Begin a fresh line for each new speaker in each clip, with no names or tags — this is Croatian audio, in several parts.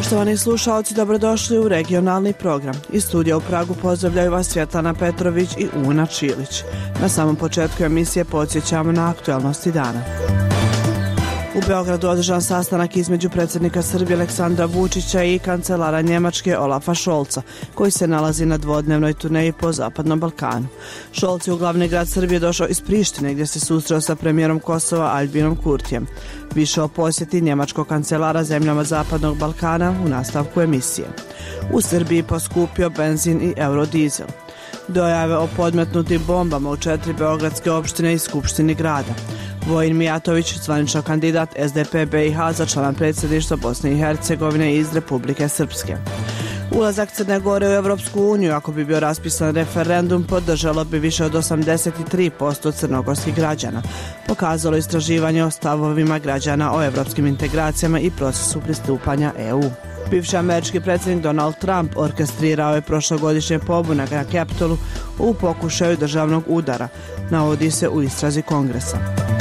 Poštovani slušalci, dobrodošli u regionalni program. Iz studija u Pragu pozdravljaju vas Svjetlana Petrović i Una Čilić. Na samom početku emisije podsjećamo na aktualnosti dana. U Beogradu održan sastanak između predsjednika Srbije Aleksandra Vučića i kancelara Njemačke Olafa Scholza, koji se nalazi na dvodnevnoj turneji po Zapadnom Balkanu. Scholz je u glavni grad Srbije došao iz Prištine, gdje se susreo sa premijerom Kosova Aljbinom Kurtijem. Više o posjeti njemačkog kancelara zemljama Zapadnog Balkana u nastavku emisije. U Srbiji poskupio benzin i eurodizel. Dojave o podmetnutim bombama u 4 beogradske opštine i Skupštini grada. Vojin Mijatović, zvaničan kandidat SDP BiH za člana predsjedništva Bosne i Hercegovine iz Republike Srpske. Ulazak Crne Gore u Evropsku uniju, ako bi bio raspisan referendum, podržalo bi više od 83% crnogorskih građana, pokazalo istraživanje o stavovima građana o evropskim integracijama i procesu pristupanja EU. Bivši američki predsjednik Donald Trump orkestrirao je prošlogodišnje pobune na Capitolu u pokušaju državnog udara, navodi se u istrazi Kongresa.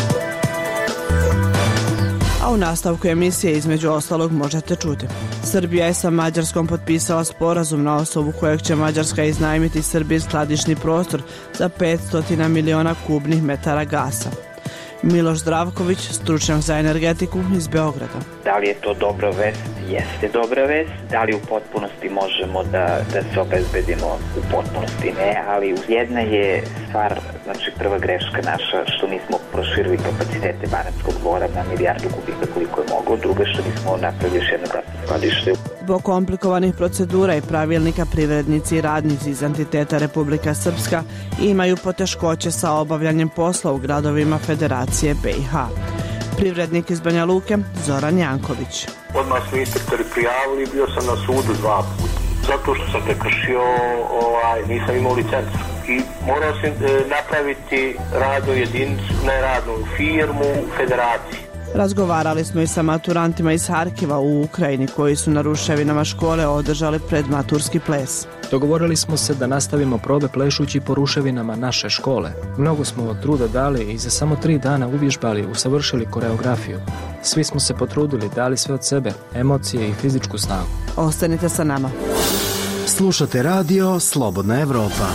A u nastavku emisije između ostalog možete čuti. Srbija je sa Mađarskom potpisala sporazum na osnovu kojeg će Mađarska iznajmiti Srbiji skladišni prostor za 500 miliona kubnih metara gasa. Miloš Zdravković, stručnjak za energetiku iz Beograda.
Da li je to dobra vest? Jeste dobra vest. Da li u potpunosti možemo da se obezbedimo? U potpunosti ne, ali jedna je stvar, znači prva greška naša, što nismo proširili kapacitete Banatskog dvora na 1 milijardu kubika koliko je moglo. Druga, što nismo napravili još jedno gasno skladište. Zbog komplikovanih procedura i pravilnika, privrednici i radnici iz entiteta Republika Srpska imaju poteškoće sa obavljanjem posla u gradovima Federacije BiH. Privrednik iz Banja Luke, Zoran Janković.
Odmah su inspektori prijavili, bio sam na sudu 2 puta. Zato što sam prekršio, nisam imao licencu. I morao sam napraviti radnu jedinicu, ne radnu firmu, federaciji.
Razgovarali smo i sa maturantima iz Harkiva u Ukrajini koji su na ruševinama škole održali predmaturski ples.
Dogovorili smo se da nastavimo probe plešući po ruševinama naše škole. Mnogo smo truda dali i za samo 3 dana uvježbali, usavršili koreografiju. Svi smo se potrudili, dali sve od sebe, emocije i fizičku snagu.
Ostanite sa nama.
Slušate radio Slobodna Evropa.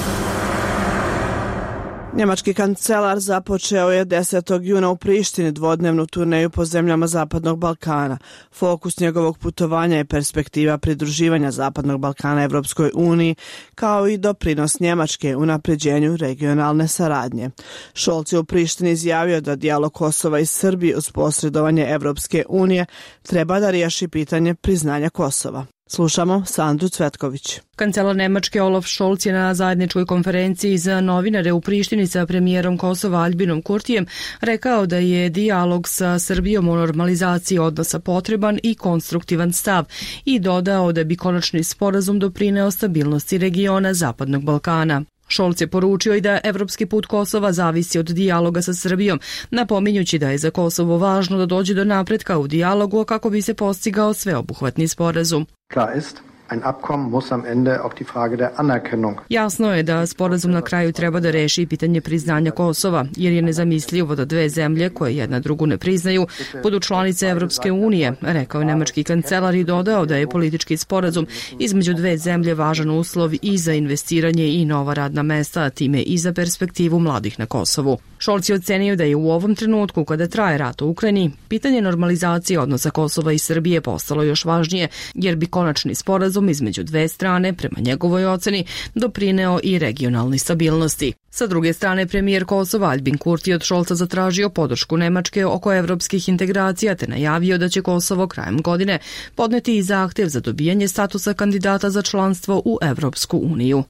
Njemački kancelar započeo je 10. juna u Prištini dvodnevnu turneju po zemljama Zapadnog Balkana. Fokus njegovog putovanja je perspektiva pridruživanja Zapadnog Balkana Evropskoj uniji, kao i doprinos Njemačke u napređenju regionalne saradnje. Scholz je u Prištini izjavio da dijalog Kosova i Srbije uz posredovanje Evropske unije treba da riješi pitanje priznanja Kosova. Slušamo Sandru Cvetković.
Kancelar Nemačke Olaf Scholz je na zajedničkoj konferenciji za novinare u Prištini sa premijerom Kosova Aljbinom Kurtijem rekao da je dijalog sa Srbijom o normalizaciji odnosa potreban i konstruktivan stav i dodao da bi konačni sporazum doprineo stabilnosti regiona Zapadnog Balkana. Scholz je poručio i da evropski put Kosova zavisi od dijaloga sa Srbijom, napominjući da je za Kosovo važno da dođe do napretka u dijalogu kako bi se postigao sveobuhvatni sporazum. Jasno je da sporazum na kraju treba da reši pitanje priznanja Kosova, jer je nezamislivo da 2 zemlje koje jedna drugu ne priznaju budu članice Evropske unije, rekao je nemački kancelar i dodao da je politički sporazum između 2 zemlje važan uslov i za investiranje i nova radna mesta, a time i za perspektivu mladih na Kosovu. Scholz je ocenio da je u ovom trenutku, kada traje rat u Ukrajini, pitanje normalizacije odnosa Kosova i Srbije postalo još važnije, jer bi konačni sporazum između 2 strane, prema njegovoj oceni, doprineo i regionalnoj stabilnosti. Sa druge strane, premijer Kosova Aljbin Kurti od Scholza zatražio podršku Nemačke oko evropskih integracija te najavio da će Kosovo krajem godine podneti i zahtjev za dobijanje statusa kandidata za članstvo u Evropsku uniju.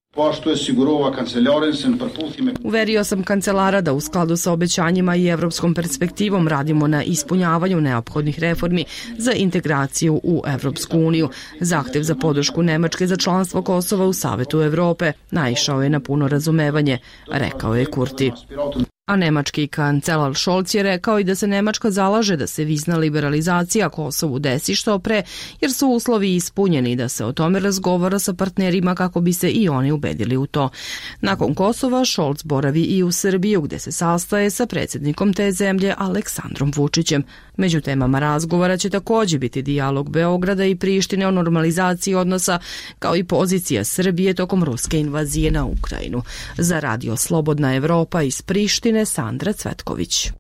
Uverio sam kancelara da u skladu sa obećanjima i evropskom perspektivom radimo na ispunjavanju neophodnih reformi za integraciju u Evropsku uniju. Zahtjev za podršku Nemačke za članstvo Kosova u Savetu Evrope naišao je na puno razumevanje, rekao je Kurti. A nemački kancelar Scholz je rekao i da se Nemačka zalaže da se vizna liberalizacija Kosovu desi što pre, jer su uslovi ispunjeni da se o tome razgovara sa partnerima kako bi se i oni ubedili u to. Nakon Kosova, Scholz boravi i u Srbiju, gde se sastaje sa predsjednikom te zemlje Aleksandrom Vučićem. Među temama razgovora će također biti dijalog Beograda i Prištine o normalizaciji odnosa, kao i pozicija Srbije tokom ruske invazije na Ukrajinu. Za Radio Slobodna Evropa iz Prištine, Sandra Cvetković.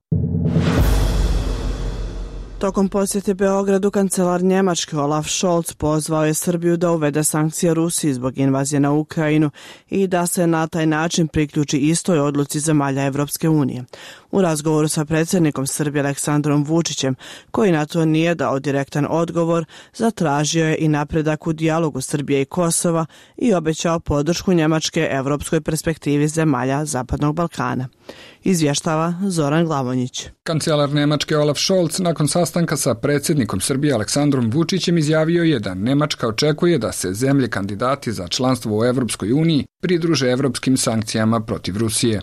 Tokom posjete Beogradu, kancelar Njemačke Olaf Scholz pozvao je Srbiju da uvede sankcije Rusiji zbog invazije na Ukrajinu i da se na taj način priključi istoj odluci zemalja Evropske unije. U razgovoru sa predsjednikom Srbije Aleksandrom Vučićem, koji na to nije dao direktan odgovor, zatražio je i napredak u dijalogu Srbije i Kosova i obećao podršku Njemačke evropskoj perspektivi zemalja Zapadnog Balkana. Izvještava Zoran Glavonjić.
Kancelar Nemačke Olaf Scholz nakon sastanka sa predsjednikom Srbije Aleksandrom Vučićem izjavio je da Nemačka očekuje da se zemlje kandidati za članstvo u Evropskoj uniji pridruže evropskim sankcijama protiv Rusije.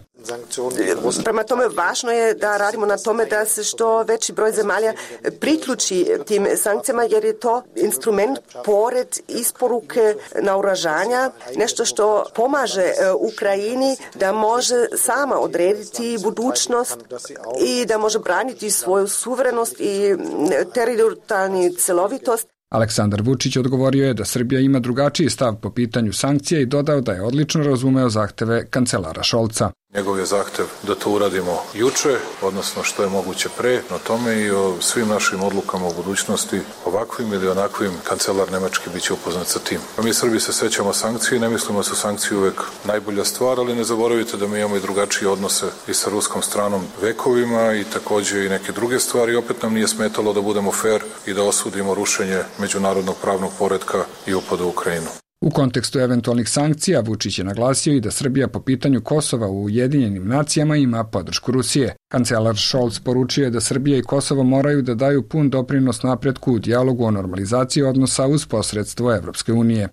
Prema tome, važno je da radimo na tome da se što veći broj zemalja priključi tim sankcijama, jer je to instrument pored isporuke naoružanja, nešto što pomaže Ukrajini da može sama odrediti budućnost i da može braniti svoju suverenost i teritorijalnu celovitost.
Aleksandar Vučić odgovorio je da Srbija ima drugačiji stav po pitanju sankcija i dodao da je odlično razumeo zahteve kancelara Scholza.
Njegov je zahtev da to uradimo juče, odnosno što je moguće pre, na tome i o svim našim odlukama u budućnosti, ovakvim ili onakvim, kancelar Nemački biće upoznat sa tim. A mi Srbi se sećamo sankcije i ne mislimo da su sankcije uvek najbolja stvar, ali ne zaboravite da mi imamo i drugačije odnose i sa ruskom stranom vekovima i takođe i neke druge stvari. Opet nam nije smetalo da budemo fair i da osudimo rušenje međunarodnog pravnog poretka i upad u Ukrajinu.
U kontekstu eventualnih sankcija, Vučić je naglasio i da Srbija po pitanju Kosova u Ujedinjenim nacijama ima podršku Rusije. Kancelar Scholz poručio je da Srbija i Kosovo moraju da daju pun doprinos napretku u dijalogu o normalizaciji odnosa uz posredstvo Evropske unije.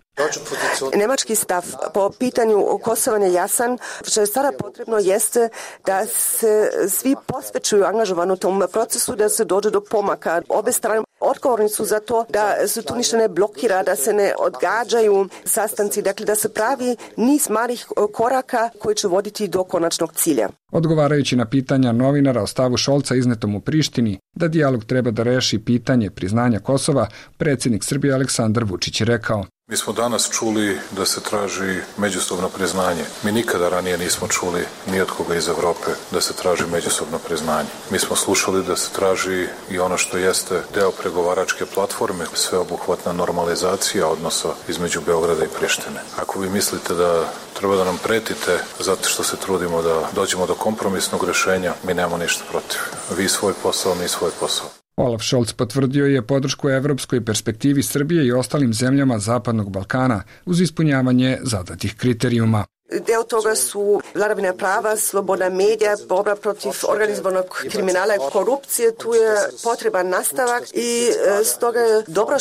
Nemački stav po pitanju Kosova je jasan. Što je sada potrebno jeste da se svi posvećuju angažovanu tom procesu, da se dođe do pomaka. Obe strane odgovorni su za to da se tu ništa ne blokira, da se ne odgađaju sastanci, dakle da se pravi niz malih koraka koji će voditi do konačnog cilja.
Odgovarajući na pitanja novinara o stavu Scholza iznetom u Prištini, da dijalog treba da reši pitanje priznanja Kosova, predsjednik Srbije Aleksandar Vučić je rekao:
Mi smo danas čuli da se traži međusobno priznanje. Mi nikada ranije nismo čuli ni od koga iz Evrope da se traži međusobno priznanje. Mi smo slušali da se traži i ono što jeste deo pregovaračke platforme, sveobuhvatna normalizacija odnosa između Beograda i Prištine. Ako vi mislite da treba da nam pretite zato što se trudimo da dođemo do kompromisnog rešenja, mi nemamo ništa protiv. Vi svoj posao, mi svoj posao.
Olaf Scholz potvrdio je podršku evropskoj perspektivi Srbije i ostalim zemljama Zapadnog Balkana uz ispunjavanje zadatih kriterijuma.
Deo toga su vladavina prava, sloboda medija, borba protiv organizovanog kriminala i korupcije. Tu je potreban nastavak i stoga je dobro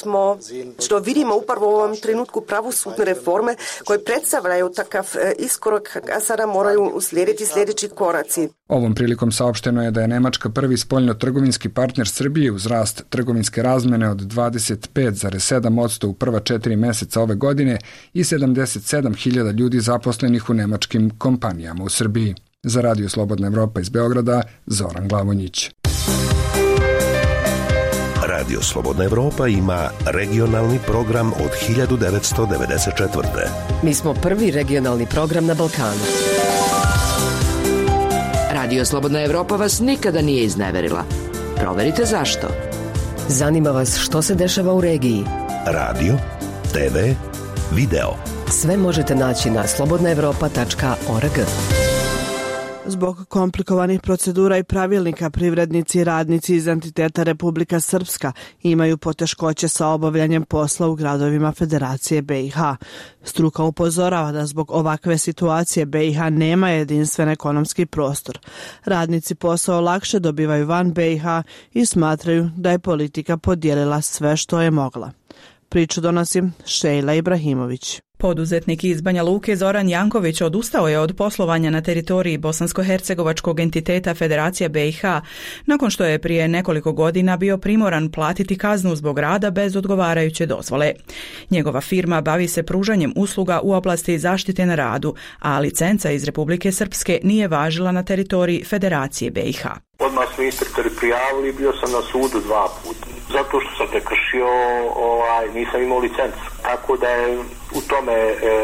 što vidimo upravo u ovom trenutku pravosudne reforme koje predstavljaju takav iskorak, a sada moraju uslijediti sljedeći koraci.
Ovom prilikom saopšteno je da je Nemačka prvi spoljno-trgovinski partner Srbije uz rast trgovinske razmene od 25,7% u prva 4 meseca ove godine i 77.000 ljudi zaposlenih u nemačkim kompanijama u Srbiji. Za Radio Slobodna Evropa iz Beograda, Zoran Glavonjić.
Radio Slobodna Evropa ima regionalni program od 1994.
Mi smo prvi regionalni program na Balkanu. Radio Slobodna Evropa vas nikada nije izneverila. Proverite zašto. Zanima vas što se dešava u regiji.
Radio, TV, video.
Sve možete naći na slobodnaevropa.org.
Zbog komplikovanih procedura i pravilnika privrednici i radnici iz entiteta Republika Srpska imaju poteškoće sa obavljanjem posla u gradovima Federacije BiH. Struka upozorava da zbog ovakve situacije BiH nema jedinstven ekonomski prostor. Radnici posao lakše dobivaju van BiH i smatraju da je politika podijelila sve što je mogla. Priču donosi Šejla Ibrahimović.
Poduzetnik iz Banja Luke Zoran Janković odustao je od poslovanja na teritoriji bosansko-hercegovačkog entiteta Federacije BiH, nakon što je prije nekoliko godina bio primoran platiti kaznu zbog rada bez odgovarajuće dozvole. Njegova firma bavi se pružanjem usluga u oblasti zaštite na radu, a licenca iz Republike Srpske nije važila na teritoriji Federacije BiH.
Odmah smo inspektori prijavili, bio sam na sudu 2 puta. Zato što sam prekršio, nisam imao licencu. Tako da je u tome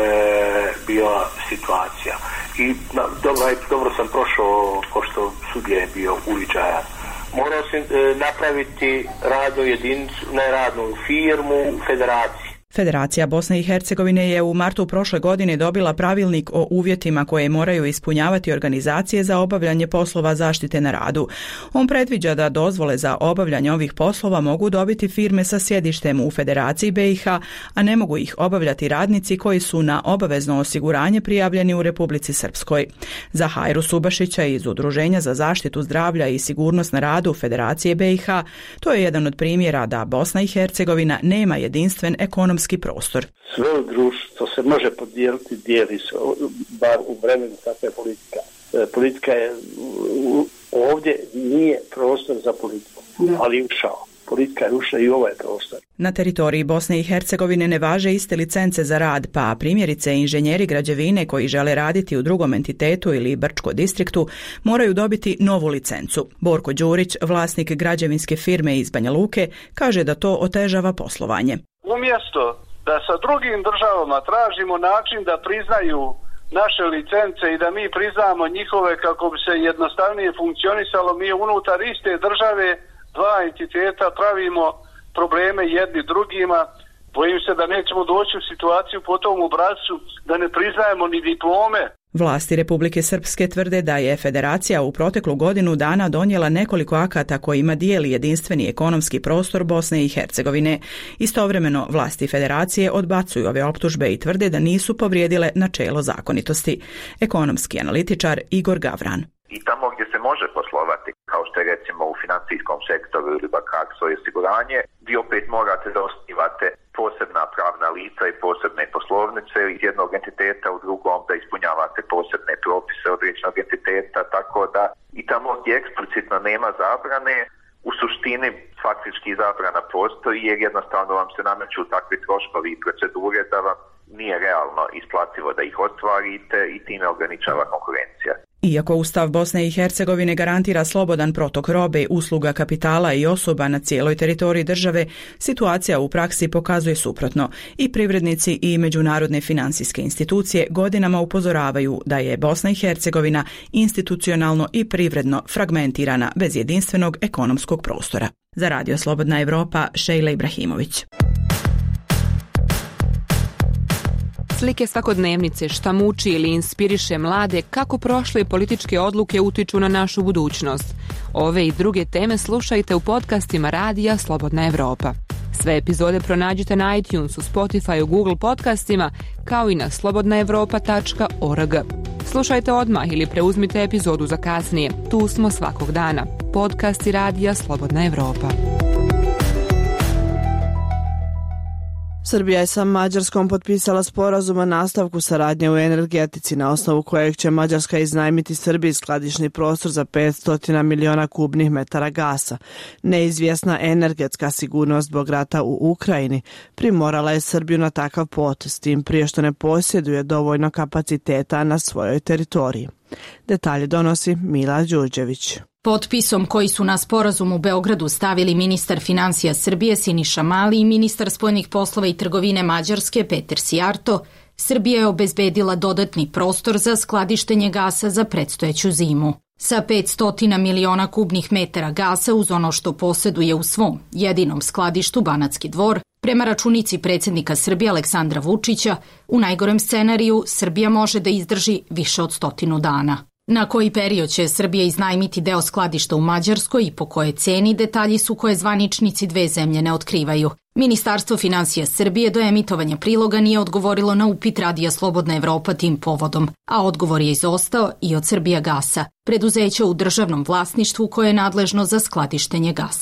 bila situacija. I dobro sam prošao, pošto sudija je bio uviđajan. Morao sam napraviti radnu jedinicu, ne radnu firmu u federaciji.
Federacija Bosne i Hercegovine je u martu prošle godine dobila pravilnik o uvjetima koje moraju ispunjavati organizacije za obavljanje poslova zaštite na radu. On predviđa da dozvole za obavljanje ovih poslova mogu dobiti firme sa sjedištem u Federaciji BiH, a ne mogu ih obavljati radnici koji su na obavezno osiguranje prijavljeni u Republici Srpskoj. Za Hajru Subašića iz Udruženja za zaštitu zdravlja i sigurnost na radu Federacije BiH, to je jedan od primjera da Bosna i Hercegovina nema jedinstven ekonomski prostor.
Sve u društvu se može podijeliti, dijeli se, bar u vremenu kakva je politika. Politika je, ovdje nije prostor za politiku, ali ušao. Politika je ušla i ovaj prostor.
Na teritoriji Bosne i Hercegovine ne važe iste licence za rad, pa primjerice inženjeri građevine koji žele raditi u drugom entitetu ili Brčko distriktu moraju dobiti novu licencu. Borko Đurić, vlasnik građevinske firme iz Banja Luke, kaže da to otežava poslovanje.
Umjesto da sa drugim državama tražimo način da priznaju naše licence i da mi priznamo njihove kako bi se jednostavnije funkcionisalo, mi unutar iste države 2 entiteta pravimo probleme jedni drugima. Bojim se da nećemo doći u situaciju po tom obrascu da ne priznajemo ni diplome.
Vlasti Republike Srpske tvrde da je Federacija u proteklu godinu dana donijela nekoliko akata kojima dijeli jedinstveni ekonomski prostor Bosne i Hercegovine. Istovremeno vlasti Federacije odbacuju ove optužbe i tvrde da nisu povrijedile načelo zakonitosti. Ekonomski analitičar Igor Gavran.
I tamo gdje se može poslovati, kao što je recimo u financijskom sektoru ili bakarstvo i osiguranje, vi opet morate da osnivate posebna pravna lica i posebne poslovnice iz jednog entiteta u drugom, da ispunjavate posebne propise određenog entiteta, tako da i tamo gdje eksplicitno nema zabrane, u suštini faktički zabrana postoji jer jednostavno vam se nameću takvi troškovi i procedure da vam nije realno isplativo da ih ostvarite i time ograničava konkurencija.
Iako Ustav Bosne i Hercegovine garantira slobodan protok robe, usluga, kapitala i osoba na cijeloj teritoriji države, situacija u praksi pokazuje suprotno. I privrednici i međunarodne financijske institucije godinama upozoravaju da je Bosna i Hercegovina institucionalno i privredno fragmentirana bez jedinstvenog ekonomskog prostora. Za Radio Slobodna Evropa, Šejla Ibrahimović.
Slike svakodnevnice, šta muči ili inspiriše mlade, kako prošle političke odluke utiču na našu budućnost. Ove i druge teme slušajte u podcastima Radija Slobodna Evropa. Sve epizode pronađite na iTunesu, Spotifyu, Google podcastima, kao i na slobodnaevropa.org. Slušajte odmah ili preuzmite epizodu za kasnije. Tu smo svakog dana. Podcasti Radija Slobodna Evropa.
Srbija je sa Mađarskom potpisala sporazum o nastavku saradnje u energetici na osnovu kojeg će Mađarska iznajmiti Srbiji skladišni prostor za 500 miliona kubnih metara gasa. Neizvjesna energetska sigurnost zbog rata u Ukrajini primorala je Srbiju na takav potez, tim prije što ne posjeduje dovoljno kapaciteta na svojoj teritoriji. Detalje donosi Mila Đurđević.
Potpisom koji su na sporazum u Beogradu stavili ministar financija Srbije Siniša Mali i ministar spoljnih poslova i trgovine Mađarske Peter Sijarto, Srbija je obezbedila dodatni prostor za skladištenje gasa za predstojeću zimu. Sa 500 miliona kubnih metara gasa uz ono što posjeduje u svom jedinom skladištu Banatski Dvor, prema računici predsjednika Srbije Aleksandra Vučića, u najgorem scenariju Srbija može da izdrži više od 100 dana. Na koji period će Srbija iznajmiti deo skladišta u Mađarskoj i po koje ceni, detalji su koje zvaničnici dve zemlje ne otkrivaju. Ministarstvo financija Srbije do emitovanja priloga nije odgovorilo na upit Radija Slobodna Evropa tim povodom, a odgovor je izostao i od Srbijagasa, preduzeća u državnom vlasništvu koje je nadležno za skladištenje gasa.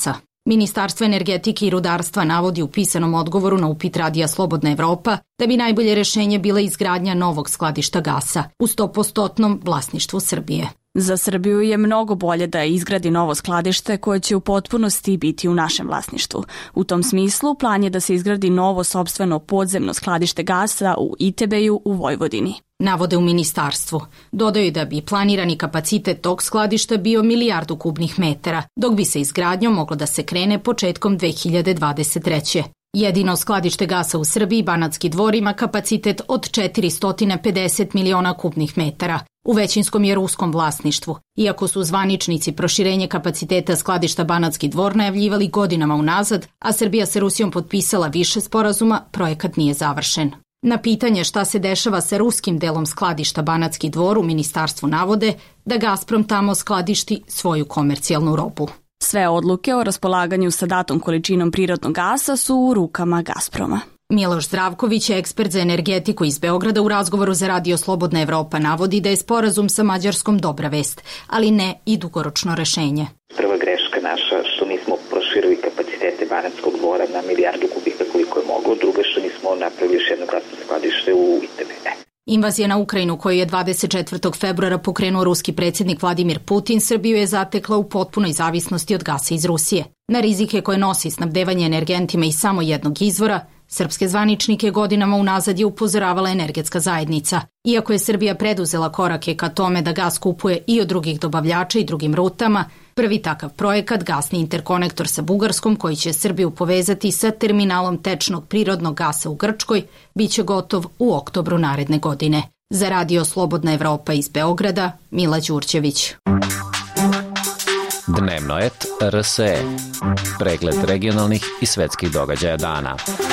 Ministarstvo energetike i rudarstva navodi u pisanom odgovoru na upit Radija Slobodna Evropa da bi najbolje rešenje bila izgradnja novog skladišta gasa u 100% vlasništvu Srbije.
Za Srbiju je mnogo bolje da izgradi novo skladište koje će u potpunosti biti u našem vlasništvu. U tom smislu plan je da se izgradi novo sopstveno podzemno skladište gasa u Itebeju u Vojvodini.
Navode u ministarstvu. Dodaju da bi planirani kapacitet tog skladišta bio 1 milijardu kubnih metara, dok bi se izgradnjom moglo da se krene početkom 2023. Jedino skladište gasa u Srbiji, Banatski Dvor, ima kapacitet od 450 miliona kubnih metara. U većinskom je ruskom vlasništvu. Iako su zvaničnici proširenje kapaciteta skladišta Banatski Dvor najavljivali godinama unazad, a Srbija sa Rusijom potpisala više sporazuma, projekat nije završen. Na pitanje šta se dešava sa ruskim delom skladišta Banatski Dvor u ministarstvu navode da Gazprom tamo skladišti svoju komercijalnu robu.
Sve odluke o raspolaganju sa datom količinom prirodnog gasa su u rukama Gazproma.
Miloš Zdravković, ekspert za energetiku iz Beograda, u razgovoru za Radio Slobodna Evropa navodi da je sporazum sa Mađarskom dobra vest, ali ne i dugoročno rešenje.
Prva greška naša što nismo proširili kapacitete Banatskog Dvora na 1 milijardu kubika koliko je moglo, druga što nismo napravili još jedno gasno skladište u Itebeju.
Invazija na Ukrajinu koju je 24. februara pokrenuo ruski predsjednik Vladimir Putin Srbiju je zatekla u potpunoj zavisnosti od gasa iz Rusije. Na rizike koje nosi snabdevanje energentima iz samo jednog izvora, srpske zvaničnike godinama unazad je upozoravala energetska zajednica. Iako je Srbija preduzela korake ka tome da gas kupuje i od drugih dobavljača i drugim rutama, prvi takav projekat, gasni interkonektor sa Bugarskom koji će Srbiju povezati sa terminalom tečnog prirodnog gasa u Grčkoj, bit će gotov u oktobru naredne godine. Za Radio Slobodna Evropa iz Beograda, Mila Đurđević.
Dnevnoet RSE. Pregled regionalnih i svetskih događaja dana.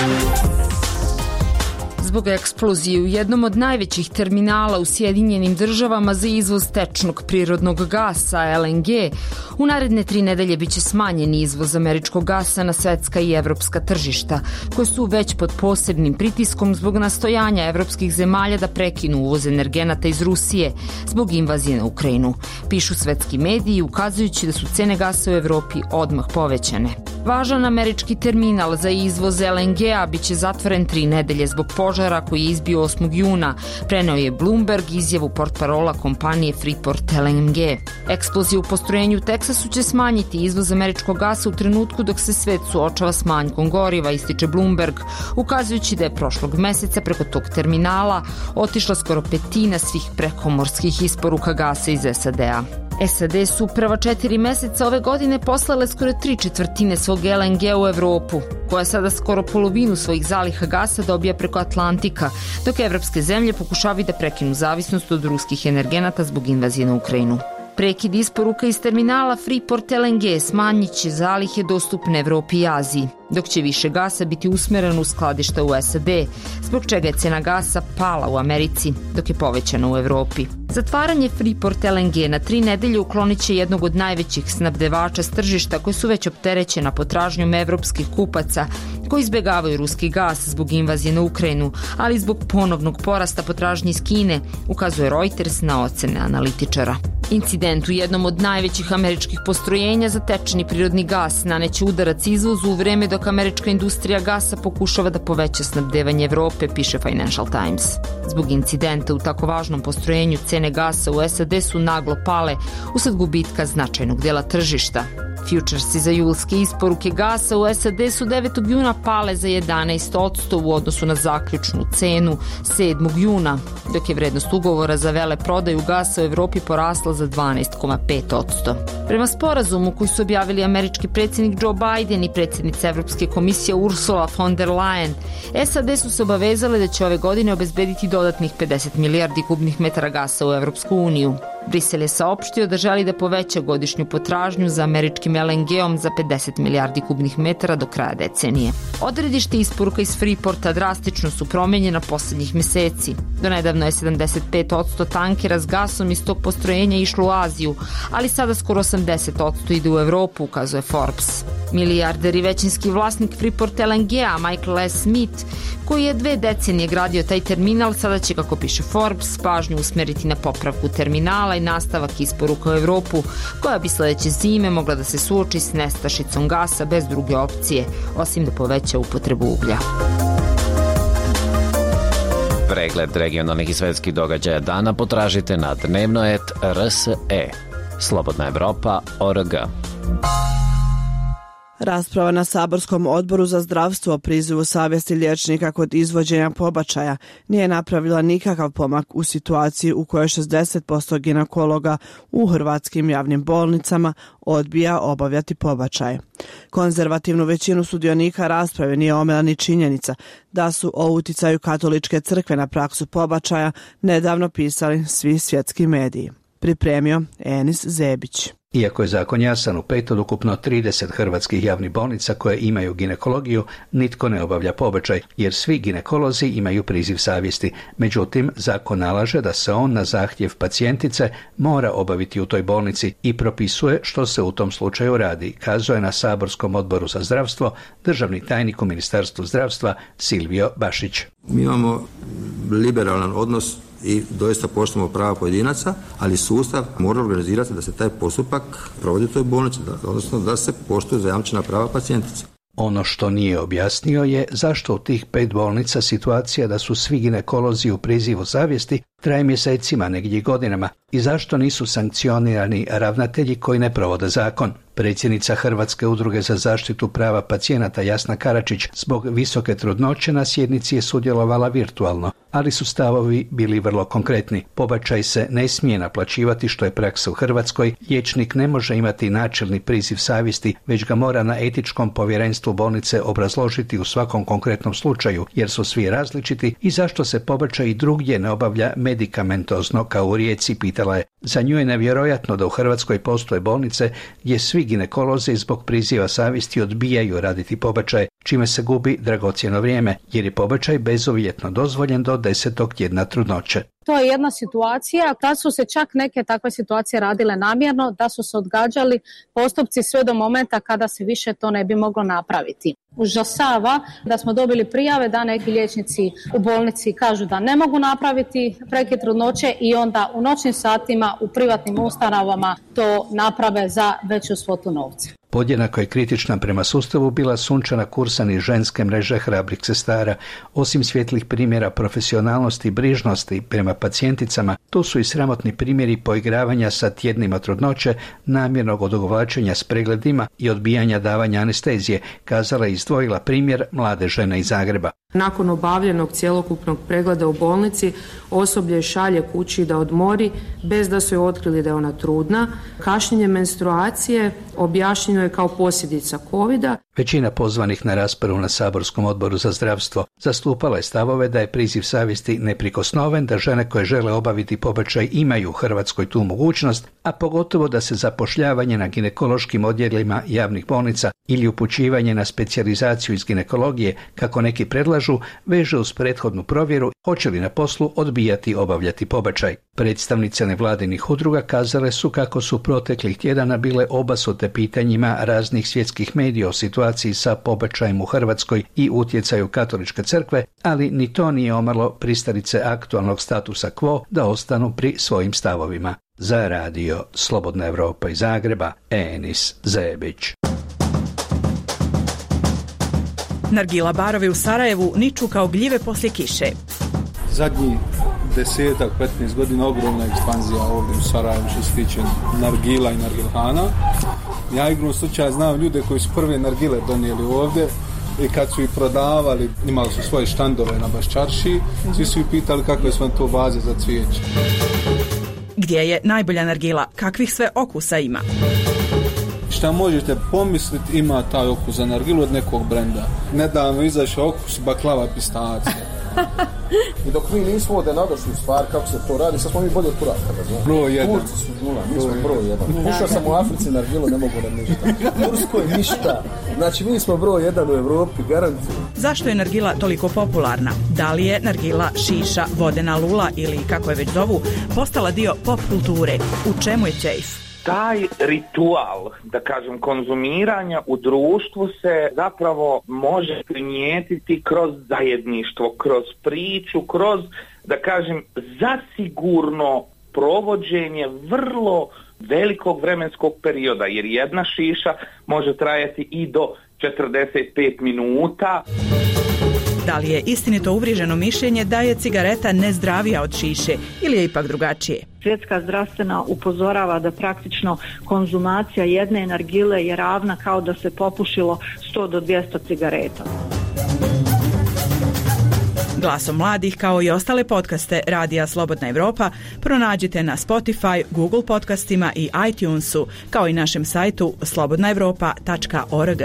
Zbog eksplozije u jednom od najvećih terminala u Sjedinjenim državama za izvoz tečnog prirodnog gasa, LNG, u naredne 3 nedelje biće smanjen izvoz američkog gasa na svetska i evropska tržišta, koje su već pod posebnim pritiskom zbog nastojanja evropskih zemalja da prekinu uvoz energenata iz Rusije zbog invazije na Ukrajinu. Pišu svetski mediji, ukazujući da su cene gasa u Evropi odmah povećane. Važan američki terminal za izvoz LNG-a biće zatvoren 3 nedelje zbog požara koji je izbio 8. juna, preneo je Bloomberg izjavu portparola kompanije Freeport LNG. Eksplozija u postrojenju u Teksasu će smanjiti izvoz američkog gasa u trenutku dok se svet suočava s manjkom goriva, ističe Bloomberg, ukazujući da je prošlog meseca preko tog terminala otišla skoro 1/5 svih prekomorskih isporuka gasa iz SAD-a. SAD su prva 4 meseca ove godine poslale skoro 3/4 svog LNG u Evropu, koja sada skoro polovinu svojih zaliha gasa dobija preko Atlantika, dok evropske zemlje pokušavaju da prekinu zavisnost od ruskih energenata zbog invazije na Ukrajinu. Prekid isporuka iz terminala Freeport LNG smanjit će zalihe dostupne Evropi i Aziji, dok će više gasa biti usmereno u skladišta u SAD, zbog čega je cena gasa pala u Americi, dok je povećana u Evropi. Zatvaranje Freeport LNG na 3 nedelje uklonit će jednog od najvećih snabdevača s tržišta koji su već opterećena potražnjom evropskih kupaca koji izbegavaju ruski gas zbog invazije na Ukrajinu, ali zbog ponovnog porasta potražnje iz Kine, ukazuje Reuters na ocene analitičara. Incident u jednom od najvećih američkih postrojenja za tečni prirodni gas naneće udarac izvozu u vreme dok američka industrija gasa pokušava da poveća snabdevanje Evrope, piše Financial Times. Zbog incidenta u tako važnom postrojenju cene gasa u SAD su naglo pale usled gubitka značajnog dela tržišta. Futuresi za julske isporuke gasa u SAD su 9. juna pale za 11% u odnosu na zaključnu cenu 7. juna, dok je vrednost ugovora za veleprodaju gasa u Evropi porasla za 12,5%. Prema sporazumu koji su objavili američki predsjednik Joe Biden i predsjednica Evropske komisije Ursula von der Leyen, SAD su se obavezale da će ove godine obezbediti dodatnih 50 milijardi kubnih metara gasa u Evropsku uniju. Brisel je saopštio da želi da poveća godišnju potražnju za američkim LNG-om za 50 milijardi kubnih metara do kraja decenije. Odredište isporuka iz Freeporta drastično su promenjena poslednjih meseci. Do nedavno je 75% tankera s gasom iz tog postrojenja išlo u Aziju, ali sada skoro 80% ide u Evropu, ukazuje Forbes. Milijarder i većinski vlasnik Freeport LNG-a Michael S. Smith, koji je 2 decenije gradio taj terminal, sada će, kako piše Forbes, pažnju usmeriti na popravku terminala i nastavak isporuka u Evropu, koja bi sledeće zime mogla da se suoči s nestašicom gasa bez druge opcije, osim da poveća upotrebu uglja.
Pregled regionalnih i svetskih događaja dana potražite na dnevnoet.rse. Slobodna Evropa.org.
Rasprava na Saborskom odboru za zdravstvo o prizivu savjesti liječnika kod izvođenja pobačaja nije napravila nikakav pomak u situaciji u kojoj 60% ginekologa u hrvatskim javnim bolnicama odbija obavljati pobačaj. Konzervativnu većinu sudionika rasprave nije omela ni činjenica da su o uticaju katoličke crkve na praksu pobačaja nedavno pisali svi svjetski mediji. Pripremio Enis Zebić.
Iako je zakon jasan, u 5 od ukupno 30 hrvatskih javnih bolnica koje imaju ginekologiju, nitko ne obavlja pobačaj, jer svi ginekolozi imaju priziv savjesti. Međutim, zakon nalaže da se on na zahtjev pacijentice mora obaviti u toj bolnici i propisuje što se u tom slučaju radi, kazuje na Saborskom odboru za zdravstvo državni tajnik u Ministarstvu zdravstva Silvio Bašić.
Mi imamo liberalan odnos i doista poštujemo prava pojedinaca, ali sustav mora organizirati da se taj postupak provodi u toj bolnici, odnosno da se poštuju zajamčena prava pacijentice.
Ono što nije objasnio je zašto u tih 5 bolnica situacija da su svi ginekolozi u prizivu savjesti traje mjesecima, negdje godinama, i zašto nisu sankcionirani ravnatelji koji ne provode zakon. Predsjednica Hrvatske udruge za zaštitu prava pacijenata Jasna Karačić zbog visoke trudnoće na sjednici je sudjelovala virtualno, ali su stavovi bili vrlo konkretni. Pobačaj se ne smije naplaćivati, što je praksa u Hrvatskoj. Liječnik ne može imati načelni priziv savjesti, već ga mora na etičkom povjerenstvu bolnice obrazložiti u svakom konkretnom slučaju, jer su svi različiti, i zašto se pobačaj i drugdje ne obavlja medikamentozno kao u Rijeci, pitala je. Za nju je nevjerojatno da u Hrvatskoj postoje bolnice gdje svi ginekolozi zbog priziva savjesti odbijaju raditi pobačaje, čime se gubi dragocjeno vrijeme, jer je pobačaj bezuvjetno dozvoljen do 10. tjedna trudnoće.
To je jedna situacija, kad su se čak neke takve situacije radile namjerno, da su se odgađali postupci sve do momenta kada se više to ne bi moglo napraviti. Užasava da smo dobili prijave da neki liječnici u bolnici kažu da ne mogu napraviti prekid trudnoće i onda u noćnim satima u privatnim ustanovama to naprave za veću svotu novca.
Podjednako je kritična prema sustavu bila Sunčana Kursan iz ženske mreže hrabrih sestara. Osim svjetlih primjera profesionalnosti i brižnosti prema pacijenticama, tu su i sramotni primjeri poigravanja sa tjednima trudnoće, namjernog odugovlačenja s pregledima i odbijanja davanja anestezije, kazala i izdvojila primjer mlade žene iz Zagreba.
Nakon obavljenog cjelokupnog pregleda u bolnici, osoblje šalje kući da odmori bez da su joj otkrili da je ona trudna. Kašnjenje menstruacije objašnjeno je kao posljedica covida.
Većina pozvanih na raspravu na Saborskom odboru za zdravstvo zastupala je stavove da je priziv savjesti neprikosnoven, da žene koje žele obaviti pobačaj imaju u Hrvatskoj tu mogućnost, a pogotovo da se zapošljavanje na ginekološkim odjelima javnih bolnica ili upućivanje na specijalizaciju iz ginekologije, kako neki predlažu, veže uz prethodnu provjeru hoće li na poslu odbijati obavljati pobačaj. Predstavnice nevladinih udruga kazale su kako su proteklih tjedana bile obasute pitanjima raznih svjetskih medija o situaciji sa pobačajem u Hrvatskoj i utjecaju katoličke crkve, ali ni to nije omalo pristalice aktualnog statusa quo da ostanu pri svojim stavovima. Za radio Slobodna Evropa iz Zagreba, Enis Zebić.
Nargila barovi u Sarajevu niču kao gljive poslije kiše.
Zadnji 10-15 godina ogromna ekspanzija ovdje u Sarajevu što se tiče nargila i nargilhana. Ja igrom slučaja znam ljude koji su prve nargile donijeli ovdje i kad su ih prodavali, imali su svoje štandove na Baščarši, svi su ih pitali kakve su vam to vaze za cvijeće.
Gdje je najbolja nargila? Kakvih sve okusa ima?
Šta možete pomisliti ima taj okus za nargilu od nekog brenda. Nedavno izašao okus baklava pistacija.
I dok mi nismo ovdje nadošli u stvar kako se to radi, sad smo mi bolje od Turaka.
Broj 1.
Turci su nula, mi smo broj 1. Pušao sam u Africi nargilu, ne mogu nam ništa. Turskoj ništa. Znači mi smo broj 1 u Evropi, garantujem.
Zašto je nargila toliko popularna? Da li je nargila, šiša, vodena lula ili kako je već zovu, postala dio pop kulture? U čemu je ćejf?
Taj ritual, da kažem, konzumiranja u društvu se zapravo može primijetiti kroz zajedništvo, kroz priču, kroz, da kažem, zasigurno provođenje vrlo velikog vremenskog perioda, jer jedna šiša može trajati i do 45 minuta.
Da li je istinito uvriježeno mišljenje da je cigareta nezdravija od šiše ili je ipak drugačije?
Svjetska zdravstvena upozorava da praktično konzumacija jedne nargile je ravna kao da se popušilo 100 do 200 cigareta.
Glasom mladih, kao i ostale podcaste Radija Slobodna Evropa, pronađite na Spotify, Google podcastima i iTunesu, kao i našem sajtu slobodnaevropa.org.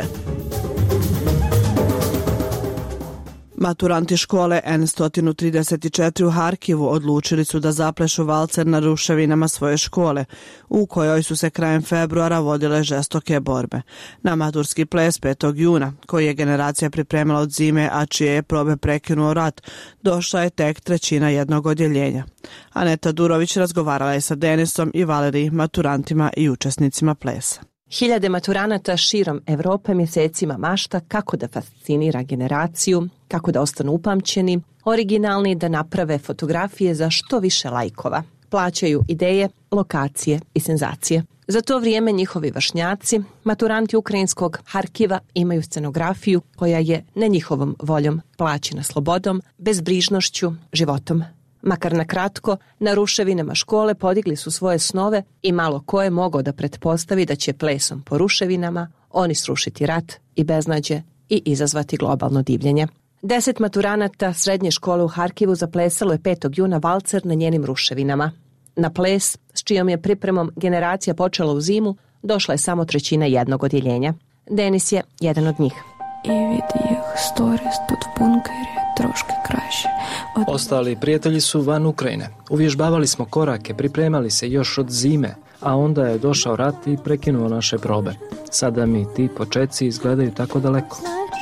Maturanti škole N134 u Harkivu odlučili su da zaplešu valcer na ruševinama svoje škole, u kojoj su se krajem februara vodile žestoke borbe. Na maturski ples 5. juna, koji je generacija pripremila od zime, a čije je probe prekinuo rat, došla je tek trećina jednog odjeljenja. Aneta Durović razgovarala je sa Denisom i Valerij, maturantima i učesnicima plesa.
Hiljade maturanata širom Evrope mjesecima mašta kako da fascinira generaciju, kako da ostanu upamćeni, originalni, da naprave fotografije za što više lajkova. Plaćaju ideje, lokacije i senzacije. Za to vrijeme njihovi vršnjaci, maturanti ukrajinskog Harkiva, imaju scenografiju koja je ne njihovom voljom plaćena slobodom, bezbrižnošću, životom. Makar na kratko, na ruševinama škole podigli su svoje snove i malo ko je mogao da pretpostavi da će plesom po ruševinama oni srušiti rat i beznađe i izazvati globalno divljenje. 10 maturanata srednje škole u Harkivu zaplesalo je 5. juna valcer na njenim ruševinama. Na ples, s čijom je pripremom generacija počela u zimu, došla je samo trećina jednog odjeljenja. Denis je jedan od njih.
I vidi ih stories тут в bunkeri troške kraše.
Ostali prijatelji su van Ukrajine. Uvježbavali smo korake, pripremali se još od zime, a onda je došao rat i prekinuo naše probe. Sada mi ti počeci izgledaju tako daleko.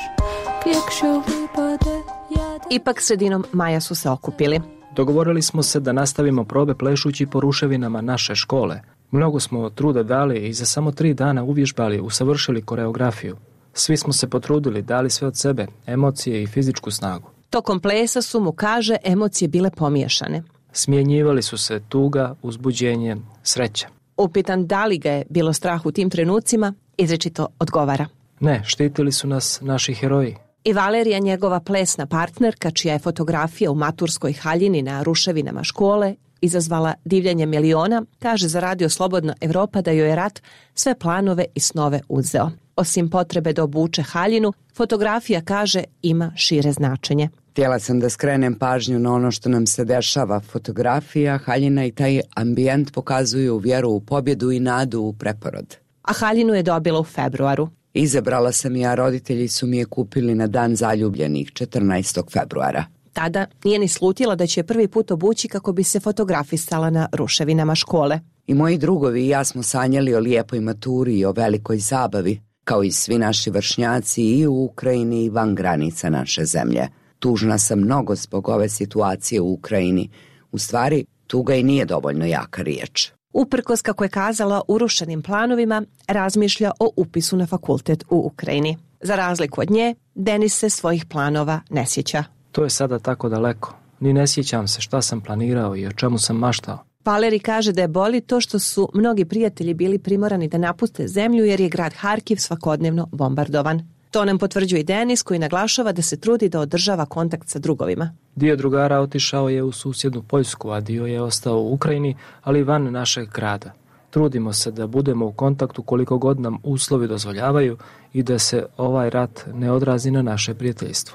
Ipak sredinom maja su se okupili.
Dogovorili smo se da nastavimo probe plešući po ruševinama naše škole. Mnogo smo truda dali i za samo 3 dana uvježbali, usavršili koreografiju. Svi smo se potrudili, dali sve od sebe, emocije i fizičku snagu.
Tokom plesa su, mu kaže, emocije bile pomiješane.
Smjenjivali su se tuga, uzbuđenje, sreća.
Upitan da li ga je bilo strah u tim trenucima, izričito odgovara.
Ne, štitili su nas naši heroji.
I Valerija, njegova plesna partnerka, čija je fotografija u maturskoj haljini na ruševinama škole izazvala divljenje miliona, kaže za Radio Slobodna Evropa da joj je rat sve planove i snove uzeo. Osim potrebe da obuče haljinu, fotografija, kaže, ima šire značenje.
Htjela sam da skrenem pažnju na ono što nam se dešava. Fotografija, haljina i taj ambijent pokazuju vjeru u pobjedu i nadu u preporod.
A haljinu je dobila u februaru.
Izabrala sam je, a roditelji su mi je kupili na dan zaljubljenih 14. februara.
Tada nije ni slutila da će prvi put obući kako bi se fotografisala na ruševinama škole.
I moji drugovi i ja smo sanjali o lijepoj maturi i o velikoj zabavi, kao i svi naši vršnjaci i u Ukrajini i van granica naše zemlje. Tužna sam mnogo zbog ove situacije u Ukrajini. U stvari, tuga i nije dovoljno jaka riječ.
Uprkos, kako je kazala, urušenim planovima, razmišlja o upisu na fakultet u Ukrajini. Za razliku od nje, Denis se svojih planova ne sjeća.
To je sada tako daleko. Ni ne sjećam se šta sam planirao i o čemu sam maštao.
Valerij kaže da je boli to što su mnogi prijatelji bili primorani da napuste zemlju jer je grad Harkiv svakodnevno bombardovan. To nam potvrđuje i Denis, koji naglašava da se trudi da održava kontakt sa drugovima.
Dio drugara otišao je u susjednu Poljsku, a dio je ostao u Ukrajini, ali van našeg grada. Trudimo se da budemo u kontaktu koliko god nam uslovi dozvoljavaju i da se ovaj rat ne odrazi na naše prijateljstvo.